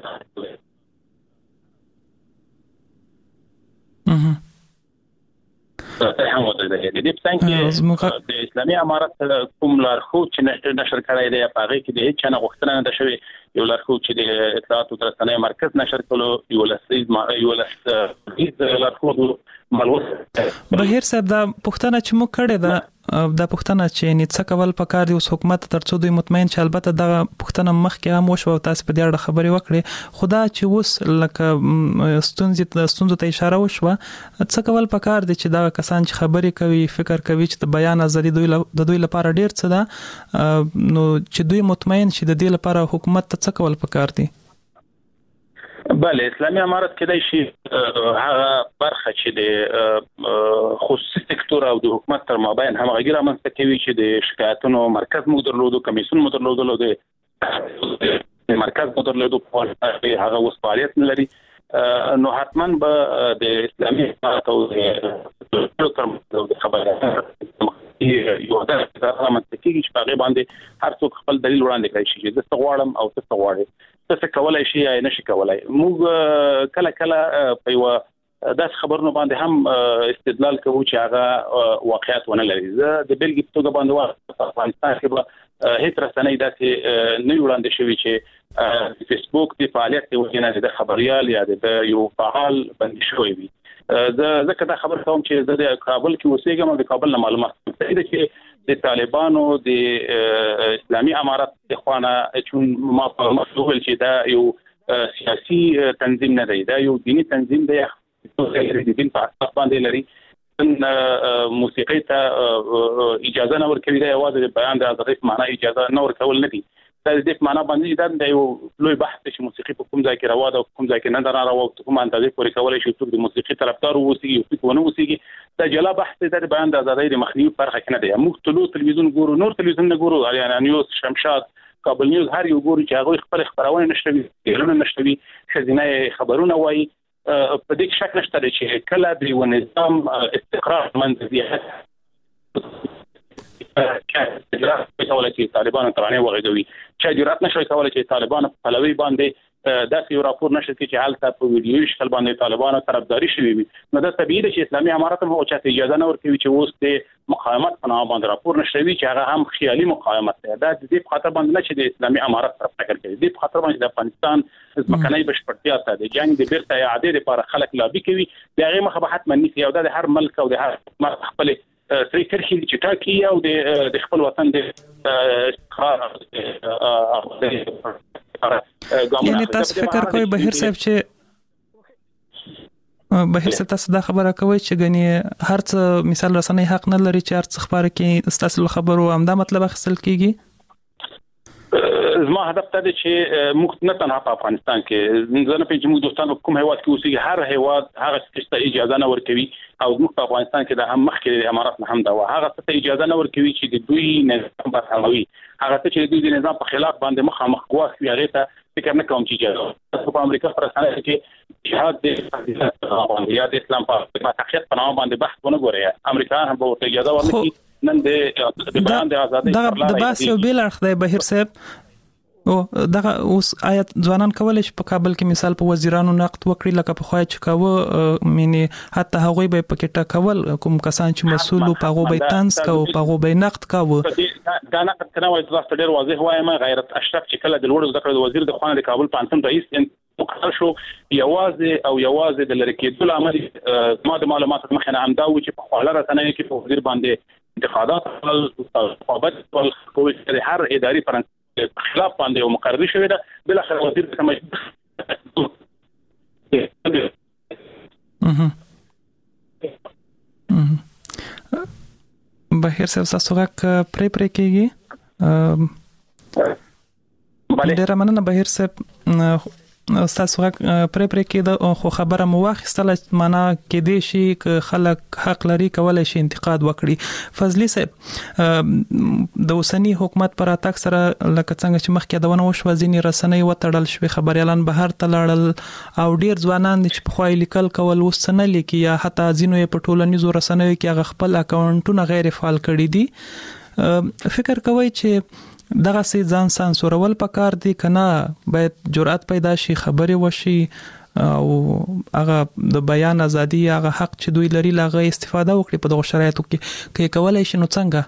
هم وته د دې په څنګه د اسلامي امارت کوم لارښود چې نشر کړی دی په هغه کې د هیڅ نه غوښتنه نه شوی یو لارښود چې د اطلاعات او رسنۍ مرکز نشر کړو یو لسیز ما یو لس لارښود ملوث بهیر صاحب دا پښتنه چې مو کړی دا دا پښتنه چې نه څه کول پکار دی اوس حکومت ترڅو دوی مطمئن چې البته دا پښتنه مخکې هم وشو تاسو په دې اړه خبرې وکړي خدا چې اوس لکه ستونزې ستونزو ته اشاره وشوه څه کول پکار دی چې دا کسان چې خبرې کوي فکر کوي چې د بیان ازادي دوی د دوی لپاره ډیر څه ده نو چې دوی مطمئن شي د دې لپاره حکومت ته څه کول پکار دی. بله اسلامي امارت کېدای شي هغه برخه چې د خصوصي سکتور او د حکومت تر مابین همغږي رامنځته کوي چې د شکایتونو مرکز مو درلودو کمیسیون مو درلودو د مرکز مو درلودو په هغه اوس فعالیت نه لري نو حتما به د اسلامي امارت او د خبره یو دا رامنځته کېږي چې هغه باندې هر څوک خپل دلیل وړاندې کوي چې زه څه غواړم او څه غواړم څه کولای شي یا نشي کولای. موږ کله کله په یو داس خبرونو باندې هم استدلال کوو چې هغه واقعیت ونه لري. زه د بلګي په توګه باندې وایم په افغانستان کې به هیڅ رسنۍ داسې نه وړاندې شوي چې فیسبوک د فعالیت د وجې د خبريال یا د یو فعال بندي شوی وي. زه ځکه دا خبر کوم چې زه د کابل کې اوسېږم او د کابل نه معلومات ده چې د طالبانو د اسلامي امارت د خوانه چې ما په مسؤل چې دا یو سیاسي تنظیم نه دی دا یو دینی تنظیم دی د دین په اساس باندې لري موسیقي ته اجازه نه ورکوي دا یوازې د بیان د ازادۍ معنا اجازه نه ورکول نه دي دا د دې معنا باندې دا یو لوی بحث چې موسیقي په کوم ځای کې روا ده او کوم ځای کې نه ده روا او کوم اندازې پورې کولای شي چې د موسیقي طرفدار ووسي او څوک ونه ووسي دا جلا بحث د بیان د ازادۍ د مخنیوي برخه کې نه دی. موږ ټول تلویزیون ګورو نور تلویزیون نه ګورو اریانا نیوز شمشاد کابل نیوز هر یو ګورو چې هغه خپل خبرونه نشوي ډیرونه نشوي خزینه خبرونه وایي په دې شک نشته چې کله د یو نظام استقرار منځ کې جرأت کولای چې طالبان ترانه وغږوي چې جرأت نشوي کولای چې طالبان په لوي باندې داسې یو راپور نشي چې حالت په ویډیو شکل باندې طالبانو طرفداري شوي وي نو دا طبيعي ده چې اسلامي امارت هم او چې اجازه نه ورکوي چې اوس د مقاومت په نامه باندې راپور نشوي چې هغه هم خیالي مقاومت ده دا د دې په خاطر باندې نه چې د اسلامي امارت طرف فکر کوي د دې په خاطر باندې د افغانستان ځمکنۍ بشپړتیا ته د جنگ د بیرته اعاده لپاره خلک لابي کوي دا هغه مخه به حتما نيسي او د هر ملک او د هر حکومت خپل سری کرخي چې ټاکي او د خپل وطن د استقرار یعنی تاسو فکر کوئ بهیر صاحب چې بهیر صاحب تاسو دا خبره کوي چې غني هر څه مثال رسنۍ حق نه لري چې هر څه خبره کې تاسو خبرو هم دا مطلب اخیستل کیږي. زما هدف ته چې موږ نه تنها په افغانستان کې ځنه په جمهور دوستانو کوم هیواد کې اوسېږي هر هیواد هغه څه اجازه نه ورکوي او موږ په افغانستان کې د هم مخکې د امارات نه هم دا هغه څه اجازه نه ورکوي چې د دوی نظام برحالوي هغه څه چې د دوی نظام په خلاف باندې مخامخ ګواښي هغه ته فکر نه کوم چې اجازه په امریکا پر اساس کې جهاد د یا د اسلام په تحقیق په نامه باندې بحث ونه غوړي امریکا هم به اجازه ورنکړي نن د بیان د ازادۍ د باس یو بیل اړخ دی بهیر صاحب او دغه اوس آیت ځوانان کولای شي په کابل کې مثال په وزیرانو نقد وکړي لکه په خوای چې کاوه مینه حتی هغه به پکې ټاکول کوم کسان چې مسؤل او پاغو به تنس کو پاغو به نقد کاوه دا نقد کنه وایي تاسو ډېر واضح وایم غیرت اشرف چې کله د لوړ ذکر د وزیر د خوانه د کابل پانتم رئیس مقرر شو یوازې او یوازې د لری کېدل عمل ما د معلوماتو مخنه هم دا و چې په خاله رسنۍ کې په وزیر باندې انتقادات او صحبت او کوم هر اداري فرنس خلاف باندې او مقرر شوی دا بل اخر وزیر سمج بهیر صاحب تاسو غږ پرې پرې کېږي. ډېره مننه بهیر صاحب، تاسو غږ پرې پرې کېده خو خبره مو واخیستله، معنا کېدای شي که خلک حق لري کولی شي انتقاد وکړي. فضلي صاحب، د اوسني حکومت پر راتګ سره لکه څنګه چې مخکې یادونه وشوه ځینې رسنۍ وتړل شوې، خبریالان بهر ته لاړل او ډېر ځوانان دي چې پخوا یې لیکل کول اوس څه نه لیکي، یا حتی ځینو یې په ټولنیزو رسنیو کې هغه خپل اکاونټونه غیر فعال کړي دي. فکر کوئ چې دغه سي ځان سانسورول پکار دي کنه باید جرأت پیدا شي، خبرې وشي او هغه د بیان ازادي هغه حق چې دوی لري لاغه استفاده وکړي په دغه شرایطو کې کې کولای شي؟ نو څنګه؟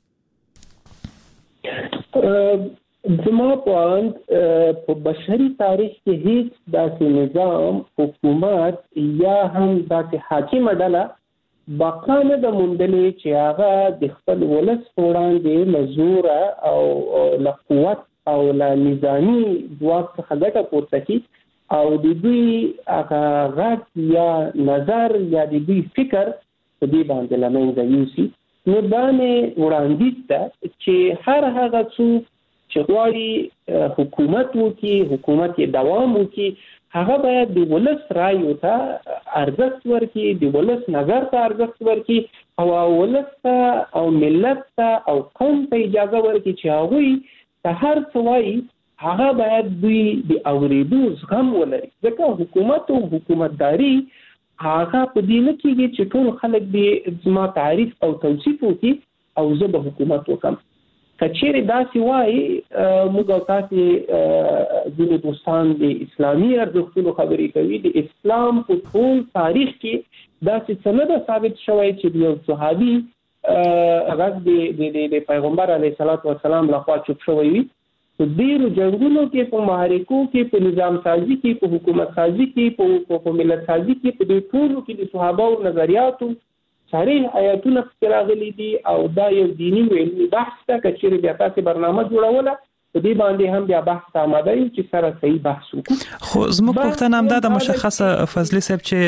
زما پوهاند په بشري تاریخ کې هیڅ داسې نظام، حکومت یا هم داسې حاکمه ډله بقا نه ده موندلې چې هغه د خپل ولس په وړاندې له زوره او له قوت او له نظامي ځواک څخه ګټه پورته کړي او د دوی هغه غږ یا نظر یا د دوی فکر په دې باندې له منځه یوسي. نو دا مې وړاندیز ده چې هر هغه څوک چې غواړي حکومت وکړي، حکومت یې دوام وکړي، هغه باید د ولس رایو ته ارزښت ورکړي، د ولس نظر ته ارزښت ورکړي او ولس ته او ملت ته او قوم ته اجازه ورکړي چې هغوی ته هر څه وایي هغه باید دوی د اورېدو زغم ولري. ځکه حکومت او حکومتداري هغه په دې نه کېږي چې ټول خلک دې زما تعریف او توصیف وکړي او زه به حکومت وکړم. که چیرې داسې وایي موږ او تاسې ځینې دوستان د اسلامي ارزښتونو خبرې کوي، د اسلام په ټول تاریخ کې داسې څه نه ده ثابت شوی چې د یو صحابي غږ د پیغمبر علیه الصلاة والسلام لخوا چوپ شوی وي. په ډېرو جنګونو کې، په محرکو کې، په نظام سازي کې، په حکومت سازي کې، په ملت سازي کې، په دې ټولو کې د صحابهو نظریاتو صریح آیاتونه پکې راغلي دي او دا یو دیني علمي بحث ده. که چیرې بیا تاسې برنامه جوړوله په دې باندې هم بیا بحث ته آماده یو چې سره صحیح بحث وکړو. خو زموږ پوښتنه همدا ده مشخصه فضلي صاحب چې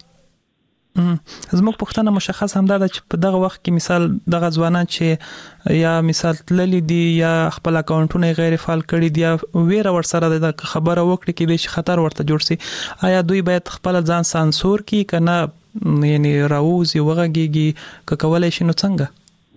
زموږ پوښتنه مشخص همدا ده چې په دغه وخت کې مثال دغه ځوانان چې یا مثال تللی دي یا خپل اکاونټونه غیر فعال کړي دي یا ویره ورسره د خبره وکړي کې د خطر ورته جوړ شي، آیا دوی باید خپل ځان سانسور کړي کنه یعنی راوځي وغږیږي که کولای شي؟ نو څنګه؟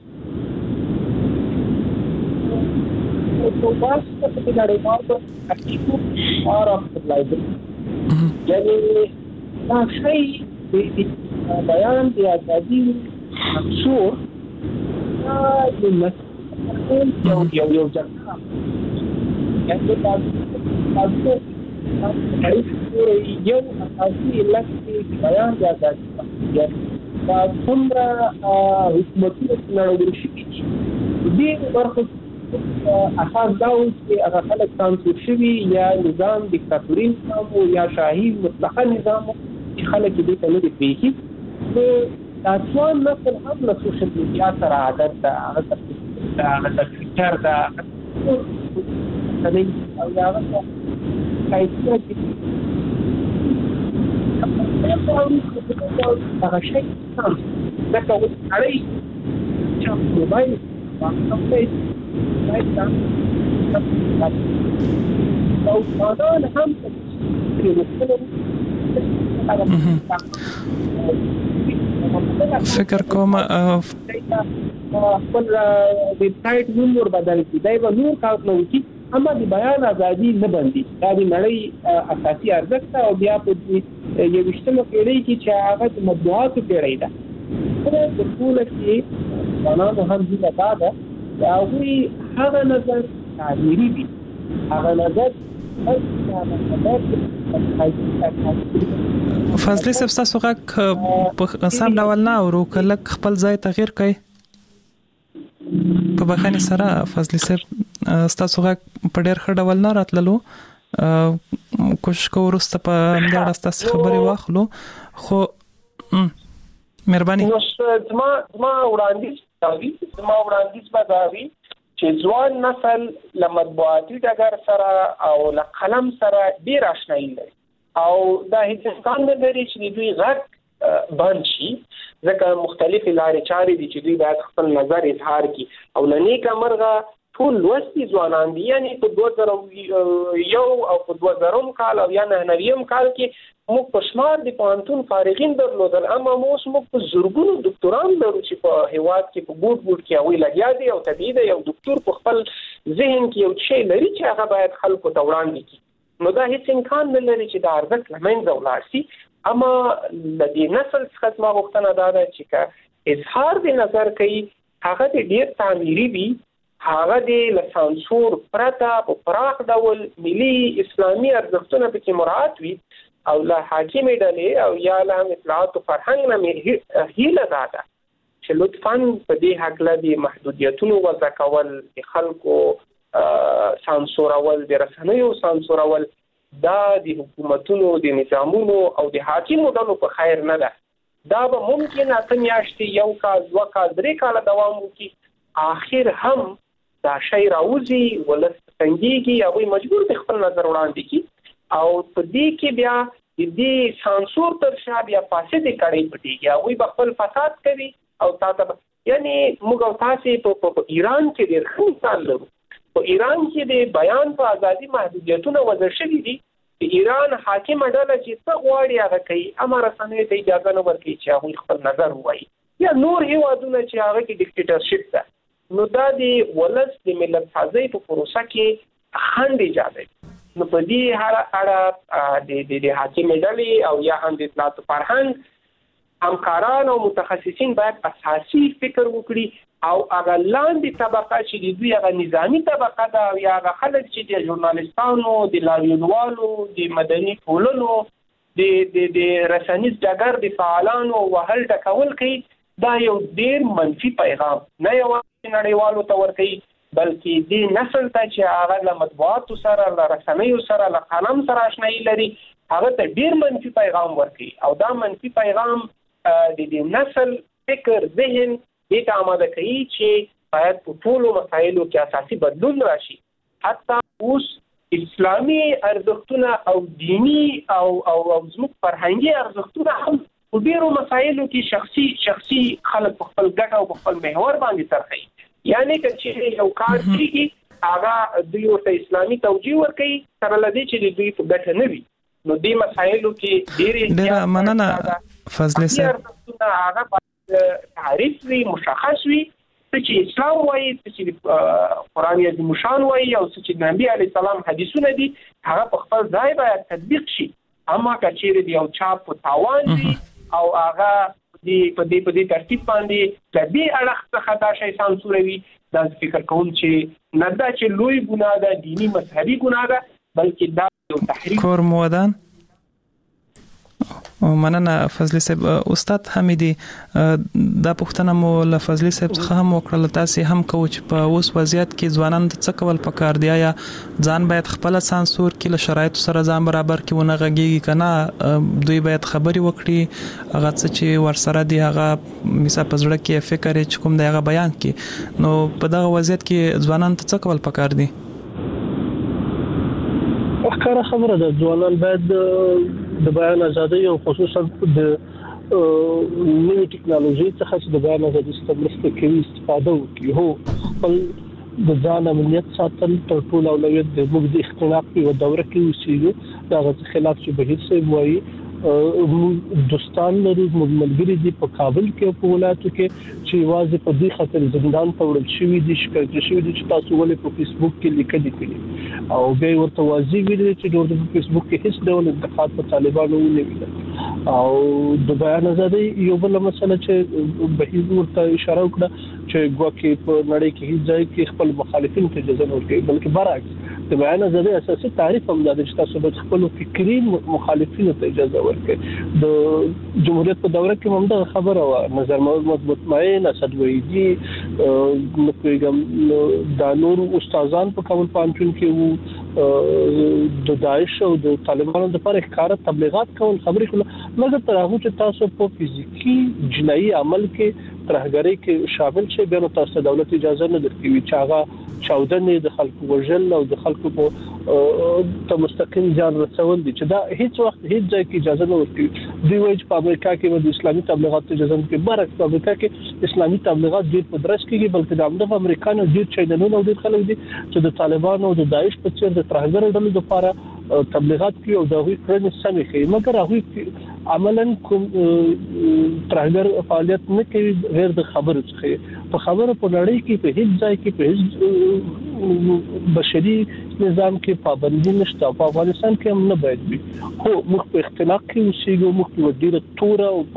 یعنی دا شی بیان دی ازادي منصور یو یو یو یو ځکه یعنی تاسو یو اساسي علت بیان دی ازادي دا څومره حکومتي نړیوال شي دې برخه اساس دا و چې هغه خلک سانسور شوي یا نظام دیکتاتوري نظام یا شاهي مطلقه نظام چې خلک دې ته نه دي پېښي. نو تاسو نسل هم له سوشل میډیا سره عادت ده، هغه د ټویټر ده او هغه هغه شي دا کوي اړای چې موبایل باندې او دا هم فکر کوم خپل ویب سایټ نوم ور بدل کړي، دا به نور کار نه وکړي، اما د بیان ازادي نه بندي. دا د نړۍ اساسي ارزښت او بیا په یوشتمه پیړۍ کې چې هغه د مطبوعاتو پیړۍ ده. په ټول کې ځوانانو هم دې دا ده چې هغوی هغه نظر تعبیري وي، هغه نظر فضلي صاحب تاسو غږ په سم ډول نه اورو، کله خپل ځای تغیر کړئ په بخښنې سره. فضلي صاحب تاسو غږ په ډېر ښه ډول نه راتللو، کوشش کوو وروسته په همدې اړه ستاسې خبرې واخلو. خو مهرباني زما زما وړاندیز دا وي زما وړاندیز به دا وي چې ځوان نسل له مطبوعاتي ډګر سره او له قلم سره ډېر آشنایي لري او دا هیڅ امکان نه لري چې دوی غږ بند شي، ځکه مختلفې لارې چارې دي چې دوی باید خپل نظر اظهار کړي او لنیکه مرغه ټول لوستي ځوانان دي، یعنی په دوه زره یو او په دوه زرم کال او یا نه نویم کال کې موږ په شمار د پوهنتون فارغین درلودل، اما اوس موږ په زرګونو ډاکټران لرو چې په هیواد کې په ګوټ ګوټ کې هغوی لګیا دي او طبیعي ده یو ډاکټر په خپل ذهن کې یو شی لري چې هغه باید خلکو ته وړاندې کړي، نو دا هیڅ امکان نه لري چې دا ارزښت له منځه ولاړ شي. اما د دې نسل څخه زما غوښتنه دا ده چې که اظهار د نظر کوي هغه د ډېر تعمیري وي، هغه د له سانسور پرته په پراخ ډول ملي اسلامي ارزښتونه پکې مراعات وي او له حاکمې ډلې او یا له هم اطلاعات او فرهنګ نه مې هیله دا ده چې لطفاً په دې هکله د محدودیتونو وضع کول، د خلکو سانسورول، د رسنیو سانسورول دا د حکومتونو د نظامونو او د حاکمو ډلو په خیر نه ده. دا به ممکن اته میاشتې، یو کال، دوه کال، درې کاله دوام وکړي، آخر هم دا شی راوځي، ولس څنګهږي، هغوی مجبور دي خپل نظر وړاندې کړي او په دې کې بیا د دې سانسور تر شا بیا فاسدې کړۍ پټېږي، هغوی به خپل فساد کوي او تا ته یعنی موږ او تاسې په ایران کې ډېر ښه مثال لرو. په ایران کې د بیان په ازادي محدودیتونه وضع شوي دي. د ایران حاکمه ډله چې څه غواړي هغه کوي، اما رسنیو ته اجازه نه ورکوي چې هغوی خپل نظر ووایي، یا نور هیوادونه چې هغه کې ډیکټیټرشپ ده، نو دا د ولس د ملت سازۍ په پروسه کې خنډ ایجادوي. نو په دې اړه د حاکمې ډلې او یا هم د اطلاعات او فرهنګ همکاران او متخصصین باید اساسي فکر وکړي او هغه لاندې طبقه چې د دوی هغه نظامی طبقه ده او یا هغه خلک چې د ژورنالیستانو، د لاریونوالو، د مدني ټولنو، د د رسنیز ډګر د فعالانو وهل ټکول کوي، دا یو ډیر منفي پیغام نه یوازې نړیوالو ته ورکوي بلکې د نسل ته چې هغه له مطبوعاتو سره، له رسنیو سره، له قلم سره آشنایي لري، هغه ته ډیر منفي پیغام ورکوي او دا منفي پیغام د دې نسل فکر، ذهن دې ته آماده کوي چې باید په ټولو مسایلو کې اساسي بدلون راشي. حتی اوس اسلامي ارزښتونه او دینی او او زموږ فرهنګي ارزښتونه هم په ډیرو مسایلو کې شخصي شخصي خلک په خپل ګټه او په خپل محور باندې ترخي، یعنی چې یو کار کیږي هغه دوی ورته اسلامي توجیه ورکوي سره لدې چې دوی په ګټه نه وي. نو دې مسایلو کې ډیره مننه فضل صاحب، هغه تعریف وي، مشخص وي، چې اسلام وایي، چې قرآن عظیم شان وایي او چې نبی علیه السلام حدیثونه دي، هغه په خپل ځای باید تطبیق شي. اما که چیرې د یو چا په تاوان وي او هغه په دې په دې ترتیب باندې د دې اړخ څخه دا شی سانسوروي، دا فکر کوم چې نه دا چې لوی ګناه ده، دینی مذهبي ګناه ده، بلکې دا یو تحریف کور مودان. مننه فضل صاحب. استاد حمیدی، دا پوښتنه مو له فضل صاحب څخه هم وکړه، تاسو هم کوم چې په اوس وضعیت کې ځوانان د څه کول پکار دی، یا ځان باید خپل سانسور کې له شرایطو سره ځان برابر کې ونه غږیږي کنه، دوی باید خبري وکړي، هغه څه چې ورسره دی هغه مثال په زړه کې فکر چې کوم دی هغه بیان کړي. نو په دغه وضعیت کې ځوانان ته څه کول پکار دی؟ ښکاره خبره ده، ځوانان باید د بیان ازادۍ او خصوصا د نوې ټکنالوژي څخه چې د بیان ازادۍ څخه مرسته کوي استفاده وکړي. هو خپل د ځان امنیت ساتل تر ټولو اولویت دی. موږ د اختلاف په دوره کې اوسېږو، د هغه خلاف چې بهیر صاحب وایي دوستان لرو، موږ ملګري دي په کابل کې او په ولایتو کې چې یوازې په دې خاطر زندان ته وړل شوي دي، شکایت شوي دي چې تاسو ولې په فیسبوک کې لیکلي کړي، او بیا ورته واضح ویلي چې د فیسبوک کې هیڅ ډول انتقاد په طالبانو نه ویل. او د بیان ازادۍ یو بل مسله چې بهیر ورته اشاره وکړه چې ګواکې په نړۍ کې هیڅ ځای کې خپل مخالفین ته اجازه نه ورکوي، بلکې برعکس د بیان ازادۍ اساسي تعریف هم دا دی چې تاسو باید خپل فکري مخالفینو ته اجازه ورکړي. د جمهوریت په دوره کې هم دا خبره و، نظر محمد مطمئن، اسد وحیدي، نو پیغام دا نور استادان په کابل پوهنتون کې وو، د داعش او د طالبانو لپاره ښکاره تبلیغات کول، خبرې کول، مګر تر هغه چې تاسو په فزیکی جنایي عمل کې ترهګرۍ کې شامل شئ، بیا نو تاسو دولت اجازه نه درکوي چې هغه چاودنې د خلکو وژل او د خلکو په ته مستقیم ځان رسول دي چې دا هیڅ وخت هیڅ ځای کې اجازه نه ورکوي دوی وایي په امریکا کې د اسلامي تبلیغات اجازه نه کوي برعکس په امریکا کې اسلامي تبلیغات ډیر په درس کې بلکې د امریکا امریکانو ډیر چینلونه او ډیر خلک دي چې د طالبانو او د داعش په څیر د ترهګر ډلو لپاره تبلیغات کوي او د هغوی کړنې سمې کوي مګر هغوی عملاً کوم ترهګر فعالیت نه کوي غیر د خبرو څخه په خبرو په نړۍ کې په هیڅ ځای کې په هیڅ بشري نظام کې پابندي نشته په افغانستان کې هم نه باید وي خو موږ په اختلاف کې اوسېږو موږ په ډیره توره او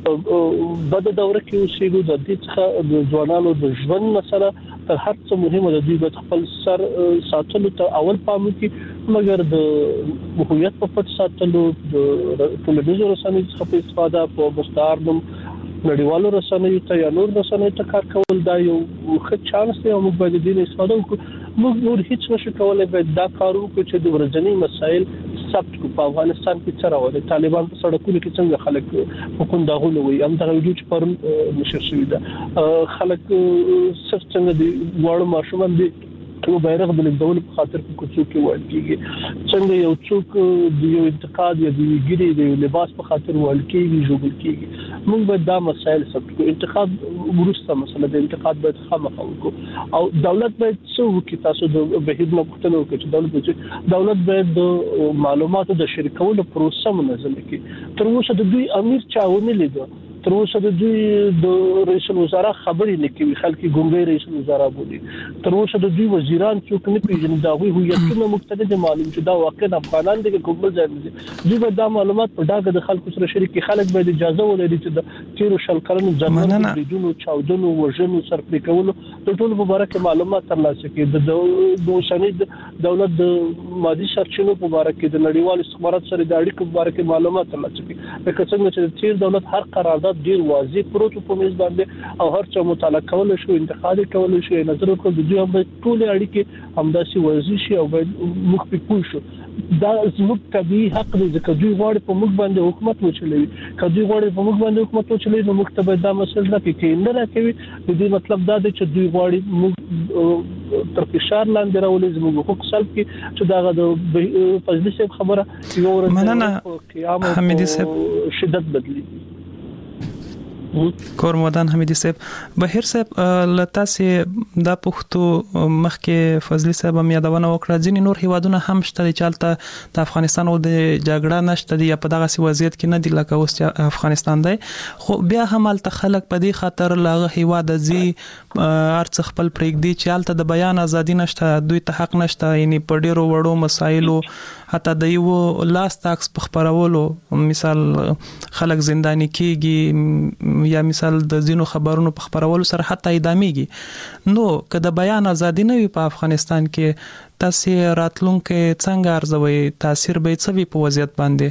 په بد دوره کې اوسېږو د دې څخه د ځوانانو د ژوند مسله تر هر څه مهمه ده دوی باید خپل سر ساتلو ته اول پام وکړي مګر د هویت په پټ ساتلو د ټولنیزو رسنیو څخه په استفاده په مستعار نوم نړیوالو رسنیو ته یا نور رسنیو ته کار کول دا یو ښه چانس دی او موږ باید د دې استفاده وکړو موږ نور هیڅ نشو کولای باید دا کار وکړو چې د ورځنی مسایل ثبت کو په افغانستان کې څه راوړي طالبان په سړکونو کې څنګه خلک په کونداغونه وي هم دا ویډیو چې پرون نشر شوی ده خلک صرف څنګه دي وړ ماشومان دي یو بیرغ د لیدول په خاطر په کوڅو کې وړل کیږي څنګه یو څوک د یو انتقاد یا د ګری د لباس په خاطر وړل کیږي جوړل کیږي موږ به دا مسایل ثبت کو انتقاد ورسته مسله د انتقاد باید خامخا وکړو او دولت باید څه وکړي تاسو د بهیر نه پوښتنه وکړئ چې دولت باید دولت باید د معلوماتو د شریکولو پروسه منظم کړي تر اوسه د دوی امیر چاونه لیدو تر اوسه د دوی د رئیس الوزرا خبرې نه کوي خلک ګونګي رئیس الوزرا بولي تر اوسه د دوی وزیران څوک نه پیژني دا وی هویتونه مختلف معلوم چې دا واقعا افغانان دي کوم بل ځای دي دوی به دا معلومات په ډاګه د خلکو سره شریک خلک به اجازه ولري چې د تیرو شل کلونو ځنګل بریدونو چاودنو وژنو سرپرې کولو د ټولو مبارک معلومات ترلاسه کړي د اوسنۍ دولت د مادي سرچینو په اړه کې د نړیوال استخبارات سره د اړیکو په اړه کې معلومات ترلاسه کړي لکه څنګه چې تیر دولت هر قرارداد ډیر واضح پروت په میز باندې او هر څه مطالعه کول شو انتقاد کول شو نظر کول د دوی هم ټول اړیکې همداسي واضح شي او موږ په پوه شو دا زموږ طبيعي حق دی چې دوی غواړي په موږ باندې حکومت وچلوي کله غواړي په موږ باندې حکومت وچلوي نو موږ ته دا مسله نه کې نه راکوي د دې مطلب دا دی چې دوی غواړي موږ تر فشار لاندې راولي زموږ حقوق سلب کې چې دا د فضل صاحب خبره یو ورځ حمیدي صاحب شدت بدلی کورمدان حمیدي صاحب بهیر صاحب لتا سي د پښتو مخکې فضلی صاحب هم یادونه وکړه ځینې نور هیوادونه هم شته چې چالتہ د افغانستان او د جګړه نشته دی په دغه سی وضعیت کې نه دی لکه اوس افغانستان دی خو بیا هم الته خلک په دې خاطر لاغه هیواد ځي ارڅ خپل پرېږدي چې الته د بیان ازادي نشته دوی ته حق نشته یعنی په ډیرو وړو مسایلو حتی د یو لاس تاکس په خبرولو مثال خلک زندانی کیږي یا مثال د زینو خبرونو په خبرولو سره حتی اداميږي نو که د بیان ازادي نه وي په افغانستان کې تاسو راتلونکو څنګه ارزوي تاثیر به څه وي په وضعیت باندې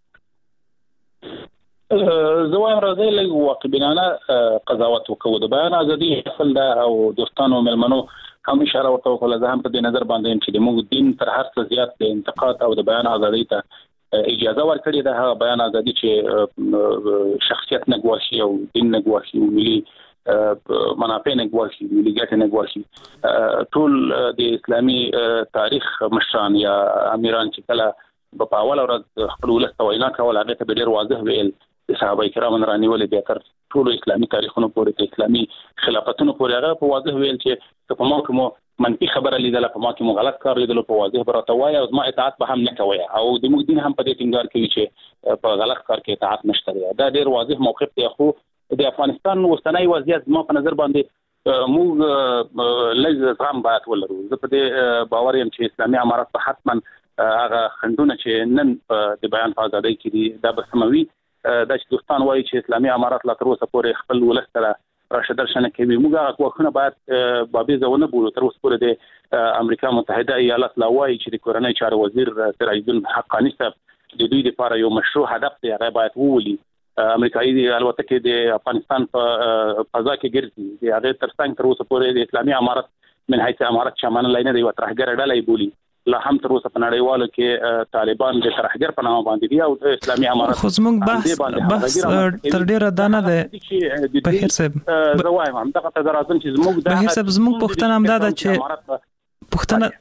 زوایم راځي له واقعبینانه قضاوت وکړو د بیان ازادي اصل ده او دوستانو ملمنو هم اشاره ورته وکړه زه هم په دې نظر باندې چې د موږ دین تر هر څه زیات د انتقاد او د بیان ازادي ته اجازه ورکړي ده هغه بیان ازادي چې شخصیت نه ګواښي او دین نه ګواښي او ملي منافع نه ګواښي ملي ګټې نه ګواښي ټول د اسلامي تاریخ مشران یا امیران چې کله په اول ورځ خپل ولست وینا کول هغه ته ډیر واضح ویل صحابه کرام رانیولې به تر ټول اسلامي تاریخونو پورې ته اسلامي خلافتونو پورې هغه په واضح ویل چې په ما کوم منفي خبره لیدل په ما کې غلط کار لیدل په واضح براته وای او ما اطاعت به هم نه کوي او د موږ دین هم په دې ټینګار کوي چې په غلط کار کې اطاعت نشته دا ډیر واضح موقف دی خو د افغانستان اوسنۍ وضعیت ما په نظر باندې موږ لږ ځام باید ولرو زه په دې باور یم چې اسلامي امارات په حتما هغه خندونه چې نن د بیان په ازادۍ کې دي دا به سموي دا چې دوستان وایي چې اسلامي امارات لا تر اوسه پورې خپل ولست سره راشدرشنه کوي موږ هغه وختونه باید بابي زونه بولو تر اوسه پورې د امریکا متحده ایالات لا وایي چې د کورنۍ چارو وزیر سراج الدین حقانی صاحب د دوی لپاره یو مشروع هدف دی هغه باید وولي امریکایي الوتکې د افغانستان په فضا کې ګرځي د هغه ترڅنګ تر اوسه پورې د اسلامي امارات من حيث امارات شمال لاینه دی وترهګر ډلې بولی لا هم تر اوسه په نړیوالو کې طالبان د ترهګر په نامه باندې دي او د اسلامي امارات خو زموږ بحث بحث تر ډیره دانه ده بهیر صاحب زوایم هم دغه تداراتن چې زموږ د بهیر صاحب زموږ پښتنه هم ده چې پښتنه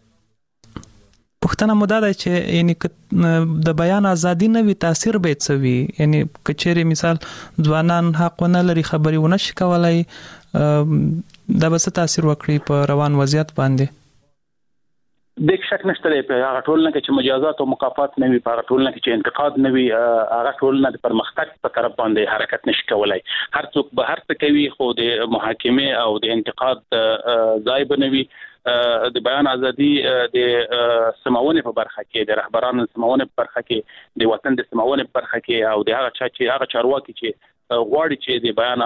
پښتنه مو دا ده چې یعنی د بیان ازادي نه وی تاثیر به څوي یعنی کچېری مثال ځوانان حقونه لري خبري ونه شي کولای دا به څه تاثیر وکړي په روان وضعیت باندې د شک نشته په هغه ټولنه کې چې مجازات او مکافات نه وي په هغه ټولنه کې چې انتقاد نه وي هغه ټولنه د پرمختګ په طرف باندې حرکت نشي کولای هر څوک به هر څه کوي خو د محاکمه او د انتقاد ځای بنوي د بیان ازادي د سماونې په برخه کې د رهبرانو سماونې په برخه کې د وطن د سماونې په برخه کې او د هغه چا چې هغه چارواکي چې غواړي چې د بیان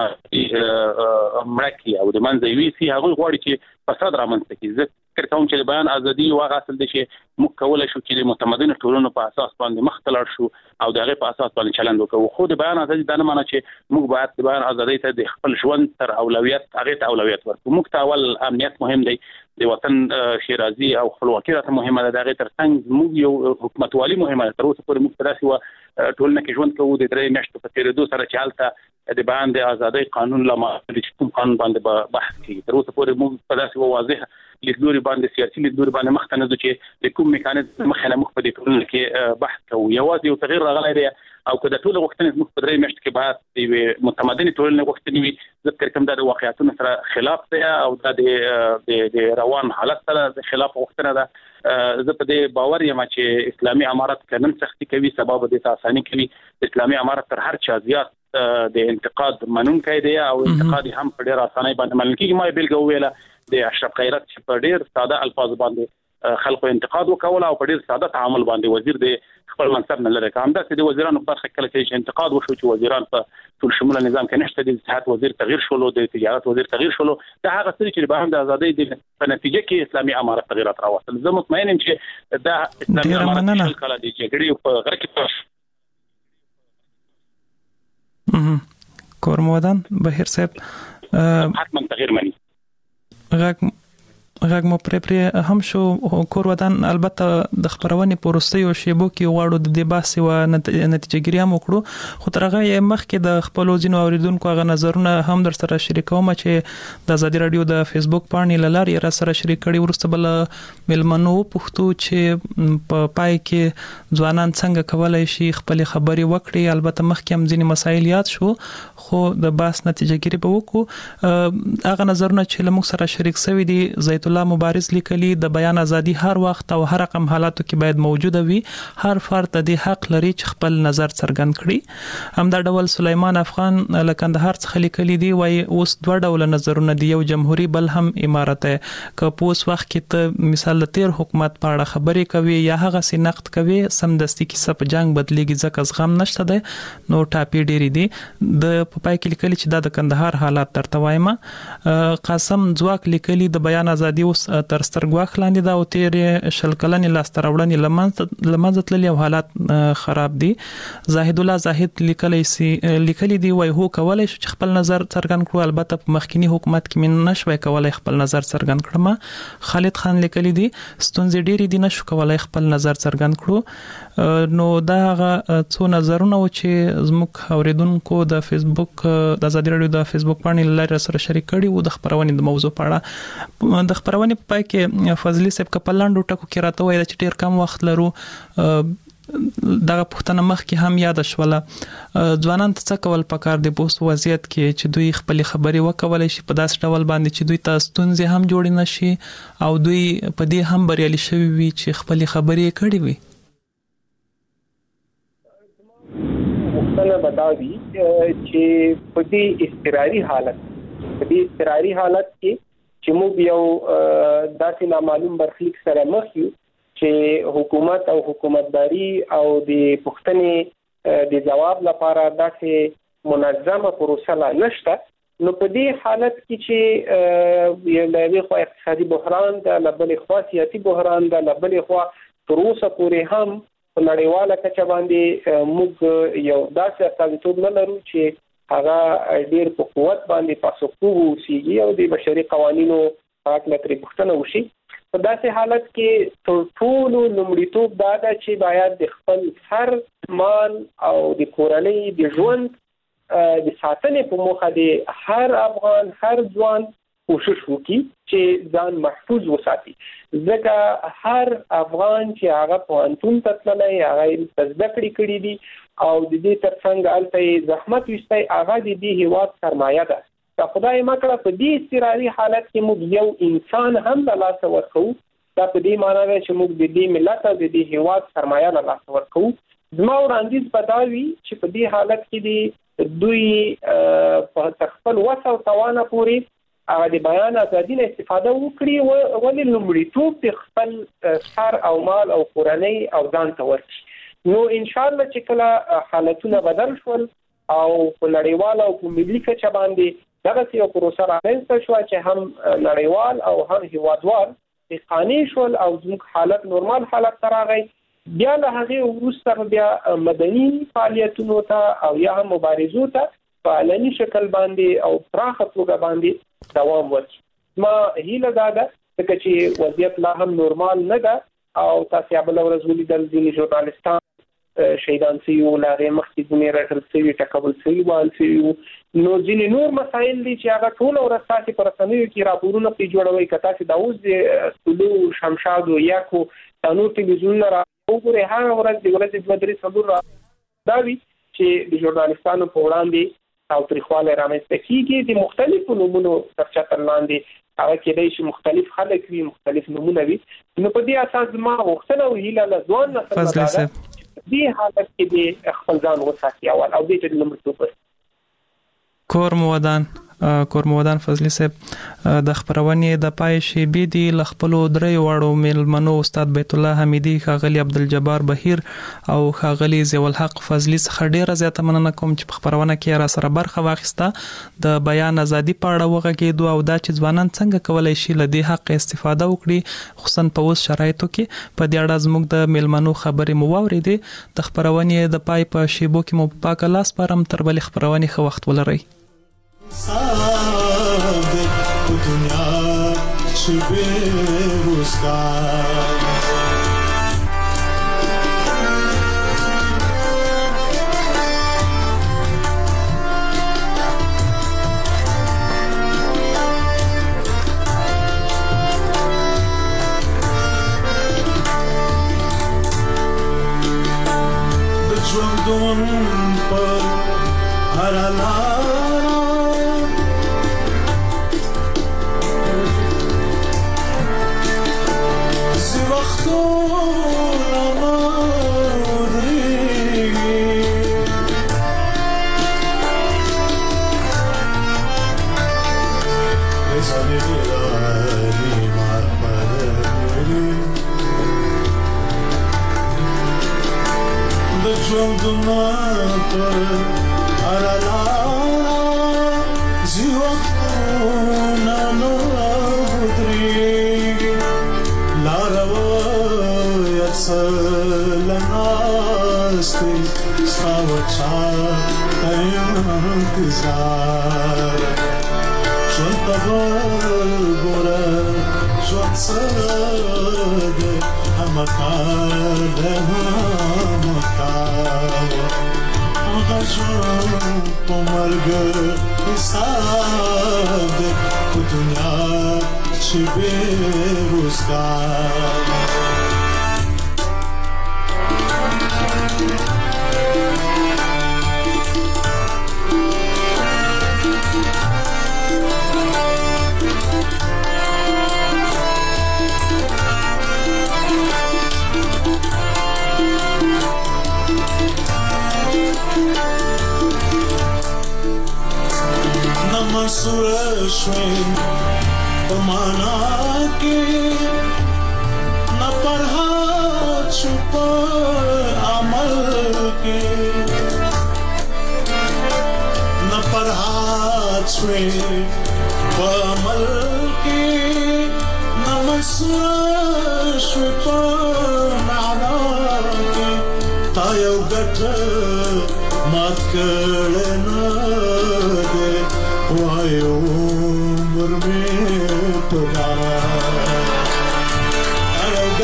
مرکه او د منځوي وي سي هغه غواړي چې فساد رامنځته کړي ذکر کوم چې د بیان ازادي واغ اصل د شي مکوله شو چې د متمدن ټولنو په اساس باندې مختلف شو او دغه په اساس باندې چلند وکړو خو د بیان ازادي د نه معنی چې موږ باید د بیان ازادي ته د خپل ژوند تر اولویت هغه ته اولویت ورکړو موږ ته اول امنیت مهم دی د وطن شیرازي او خپلواکي راته مهمه ده دغه ترڅنګ موږ یو حکومتوالي مهمه ده تر اوسه پورې موږ تراسي و ټولنه کې ژوند کوو د درې میاشتو په تیریدو سره چې حالت د بیان د ازادۍ قانون لمه د کوم قانون باندې بحث کوي تر اوسه پورې موږ په داسې واضح لیدلوري باندې سیاسي لیدلوري باندې مخ ته نه ځو چې د کوم میکانیزم مخه مخ په دې ټولنه کې بحث کوو یوازې یو تغیر راغلی دی او که د ټول غوښتنې موږ په درې میاشتو کې بعد د متمدن ټولنې غوښتنې وي ذکر کوم د واقعیتونو سره خلاف دی او د د روان حالت سره خلاف غوښتنه ده زه په دې باور یم چې اسلامي امارات قانون سختي کوي سبب د اساني کوي اسلامي امارات تر هر چا زیات د انتقاد منونکی دی او انتقاد هم په ډیر اسانۍ باندې منل کیږي ما بیلګه ویله د اشرف خیرت چې په ډیر ساده الفاظ باندې خلکو انتقاد وکول او په ډیر ساده تعامل باندې وزیر د خپل منصب نه لري کوم د دې وزیرانو په برخه کې چې انتقاد وشو چې وزیران په ټول شموله نظام کې نشته د صحت وزیر تغییر شولو د تجارت وزیر تغییر شولو دا هغه څه چې به هم د ازادۍ په نتیجه کې اسلامي امارت تغیرات راوستل زه مطمئن یم چې دا اسلامي امارت کله د جګړې په غره کې کورمودان بهیر صاحب حتما تغییر مني غږ غږ مو پرې پرې هم شو کور ودان البته د خبرونې پروستي او شیبو کې غواړو د دې بحث او نتیجه ګیری هم وکړو خو ترغه مخکې د خپل ځینو اوریدونکو غو نظرونه هم در سره شریکوم چې د ازادي رادیو د فیسبوک باندې لاري را سره شریک کړي ورسته بل ملمنو پښتو چې په پای کې ځوانان څنګه کولای شي خپل خبري وکړي البته مخکې هم ځینې مسایل یاد شو خو د بحث نتیجه ګیری به وکړو هغه نظرونه چې لمو سره شریک شوی دي زیت الله مبارز لیکلي د بیان ازادي هر وخت او هر رقم حالاتو کې باید موجوده وي هر فرد د دې حق لري چې خپل نظر څرګند کړي هم دا ډول سليمان افغان له کندهار څخه لیکلي دی وای اوس دوه ډول نظرونه دی یو جمهوریت بل هم امارت که په اوس وخت کې ته مثال تیر حکومت په اړه خبرې کوي یا هغه سي نقد کوي سمدستي کې سپ جنگ بدليږي ځکه زغم نشته دی نو ټاپي ډيري دی د پپای کې لیکلي چې دا د کندهار حالات ترته وایم قاسم ځواک لیکلي د بیان ازادي اوس تر سترګو خلاندې دا او تیر شل کلن لاستر وړنې لمنځ لمنځ تللی او حالات خراب دي زاهد الله زاهد لیکلی سي لیکلي دی وای هو کولای شو چې خپل نظر څرګند کړو البته په مخکینی حکومت کې من نشوي کولای خپل نظر څرګند کړم خالد خان لیکلي دی ستونزې ډېری دي نشو کولای خپل نظر څرګند کړو نو دا څو نظرونه و چې زموږ اوریدونکو د فیسبوک د ازادي رادیو د فیسبوک باندې لاره سره شریک کړي وو د خبرونې د موضوع په اړه د خبرونې په پای کې فضلی صاحب کپلاندو ټکو کې راته وایي چې ډیر کم وخت لرو دغه پښتنه مخ کې هم یاد شوله ځوانان څه کول پکار دی په وضعیت کې چې دوی خپل خبري وکولای شي په داس ډول باندې چې دوی تاسو تونځي هم جوړ نه شي او دوی په دې هم بریالي شوي وي چې خپل خبري کړي وي مختلف بداوی چې په دې استقراري حالت په دې استقراري حالت کې چې موږ یو داسې نامعلوم برخلیک سره مخ یو چې حکومت او حکومتداري او د پښتنې د جواب لپاره داسې منظمه پروسه لا نشته نو په دې حالت کې چې یو لوی خو اقتصادي بحران د لبلې خوا سیاسي بحران د لبلې خوا تر اوسه پورې هم په نړیواله کچه باندې موږ یو داسې استازیتوب نه لرو چې هغه ډیر په قوت باندې پاسخ کوو سیږي او د بشري قوانینو په اړه ترې پوښتنه وشي په داسې حالت کې تر ټولو لومړیتوب دا ده چې باید د خپل سر مال او د کورنۍ د ژوند د ساتنې په موخه د هر افغان هر ځوان کوشش وکړي چې ځان محفوظ وساتي. ځکه هر افغان چې هغه پوهنتون ته تللی، هغه زده کړې کړي دي او د دې ترڅنګ هلته یې زحمت ویستی، هغه د دې هېواد سرمایه ده. که خدای مکړه په دې اضطراري حالت کې موږ یو انسان هم له لاسه ورکوو، دا په دې معنا ده چې موږ د دې ملت او د دې هېواد سرمایه له لاسه ورکوو. زما وړاندیز به دا وي چې په دې حالت کې د دوی په تر خپل وس او توانه پورې هغه د بیان ازادي نه استفاده وکړي، ولې لومړیتوب د خپل سر او مال او کورنۍ او ځان ته ورکړي. نو ان شاء الله چې کله حالتونه بدل شول او په نړیوال او په ملي کچه باندې دغه یو پروسه رامنځته شوه چې هم نړیوال او هم هیوادوال قانع شول او زموږ حالت نورمال حالت ته راغی، بیا له هغې وروسته بیا مدني فعالیتونو ته او یا هم مبارزو ته په علني شکل باندې او پراخه توګه باندې دوام ورکړي. ما هیله دا ده ځکه چې وضعیت لا هم نورمال نه ده او تاسې بله ورځ ولیدل ځینې ژورنالستان شهیدان شوي وو، له هغې مخکې ځینې رټل شوي، ټکول شوي، وهل شوي وو. نو ځینې نور مسایل دي چې هغه ټوله ورځ تاسې په رسنیو کې راپورونه پرې جوړوئ. که تاسې دا اوس د طلوع شمشاد و یکو دا نور تلویزیونونه را وګورئ، هغه ورځ د ورځې دوه درې څلور را دا وي چې د ژورنالستانو په وړاندې او تاریخواله رامنځته کیږي د مختلفو نومونو تر چتر لاندې، هغه کېدای شي مختلف خلک وي، مختلف نومونه وي. نو په دې اساس زما غوښتنه او هیله له ځوان نسل نه ده چې دې حالت کې د خپل ځان وساتي اول او دې ته لومړیتوب ورکړي. کور مو ودان کور مو ودان فضلي صاحب، د خبرونې د پای شیبې دی ل خپل درې واړو میلمنو استاد بیت الله حمیدی، ښاغلی عبدالجبار بهیر او ښاغلی ضیاء الحق فضلي څخه ډیره زیاته مننه کوم چې په خبرونه کې را سره برخه واخیسته، د بیان ازادي په اړه وغږېدو او دا چې ځوانان څنګه کولای شي له دې حق استفاده وکړي، خصوصا په اوس شرایطو کې. په دې اړه زموږ د میلمنو خبرې مو واورېدې. د خبرونې د پای په شیبو کې مو پاک لاس پرم تر بلې خبرونې ښه وخت ولرئ. دنیا چې بېروزګار د ژوندون په هره لاره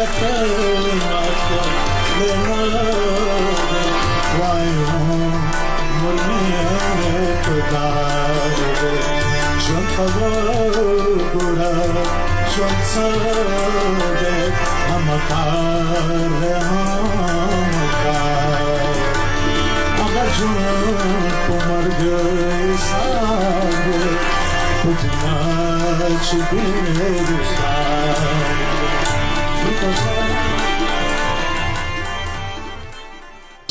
Much better side.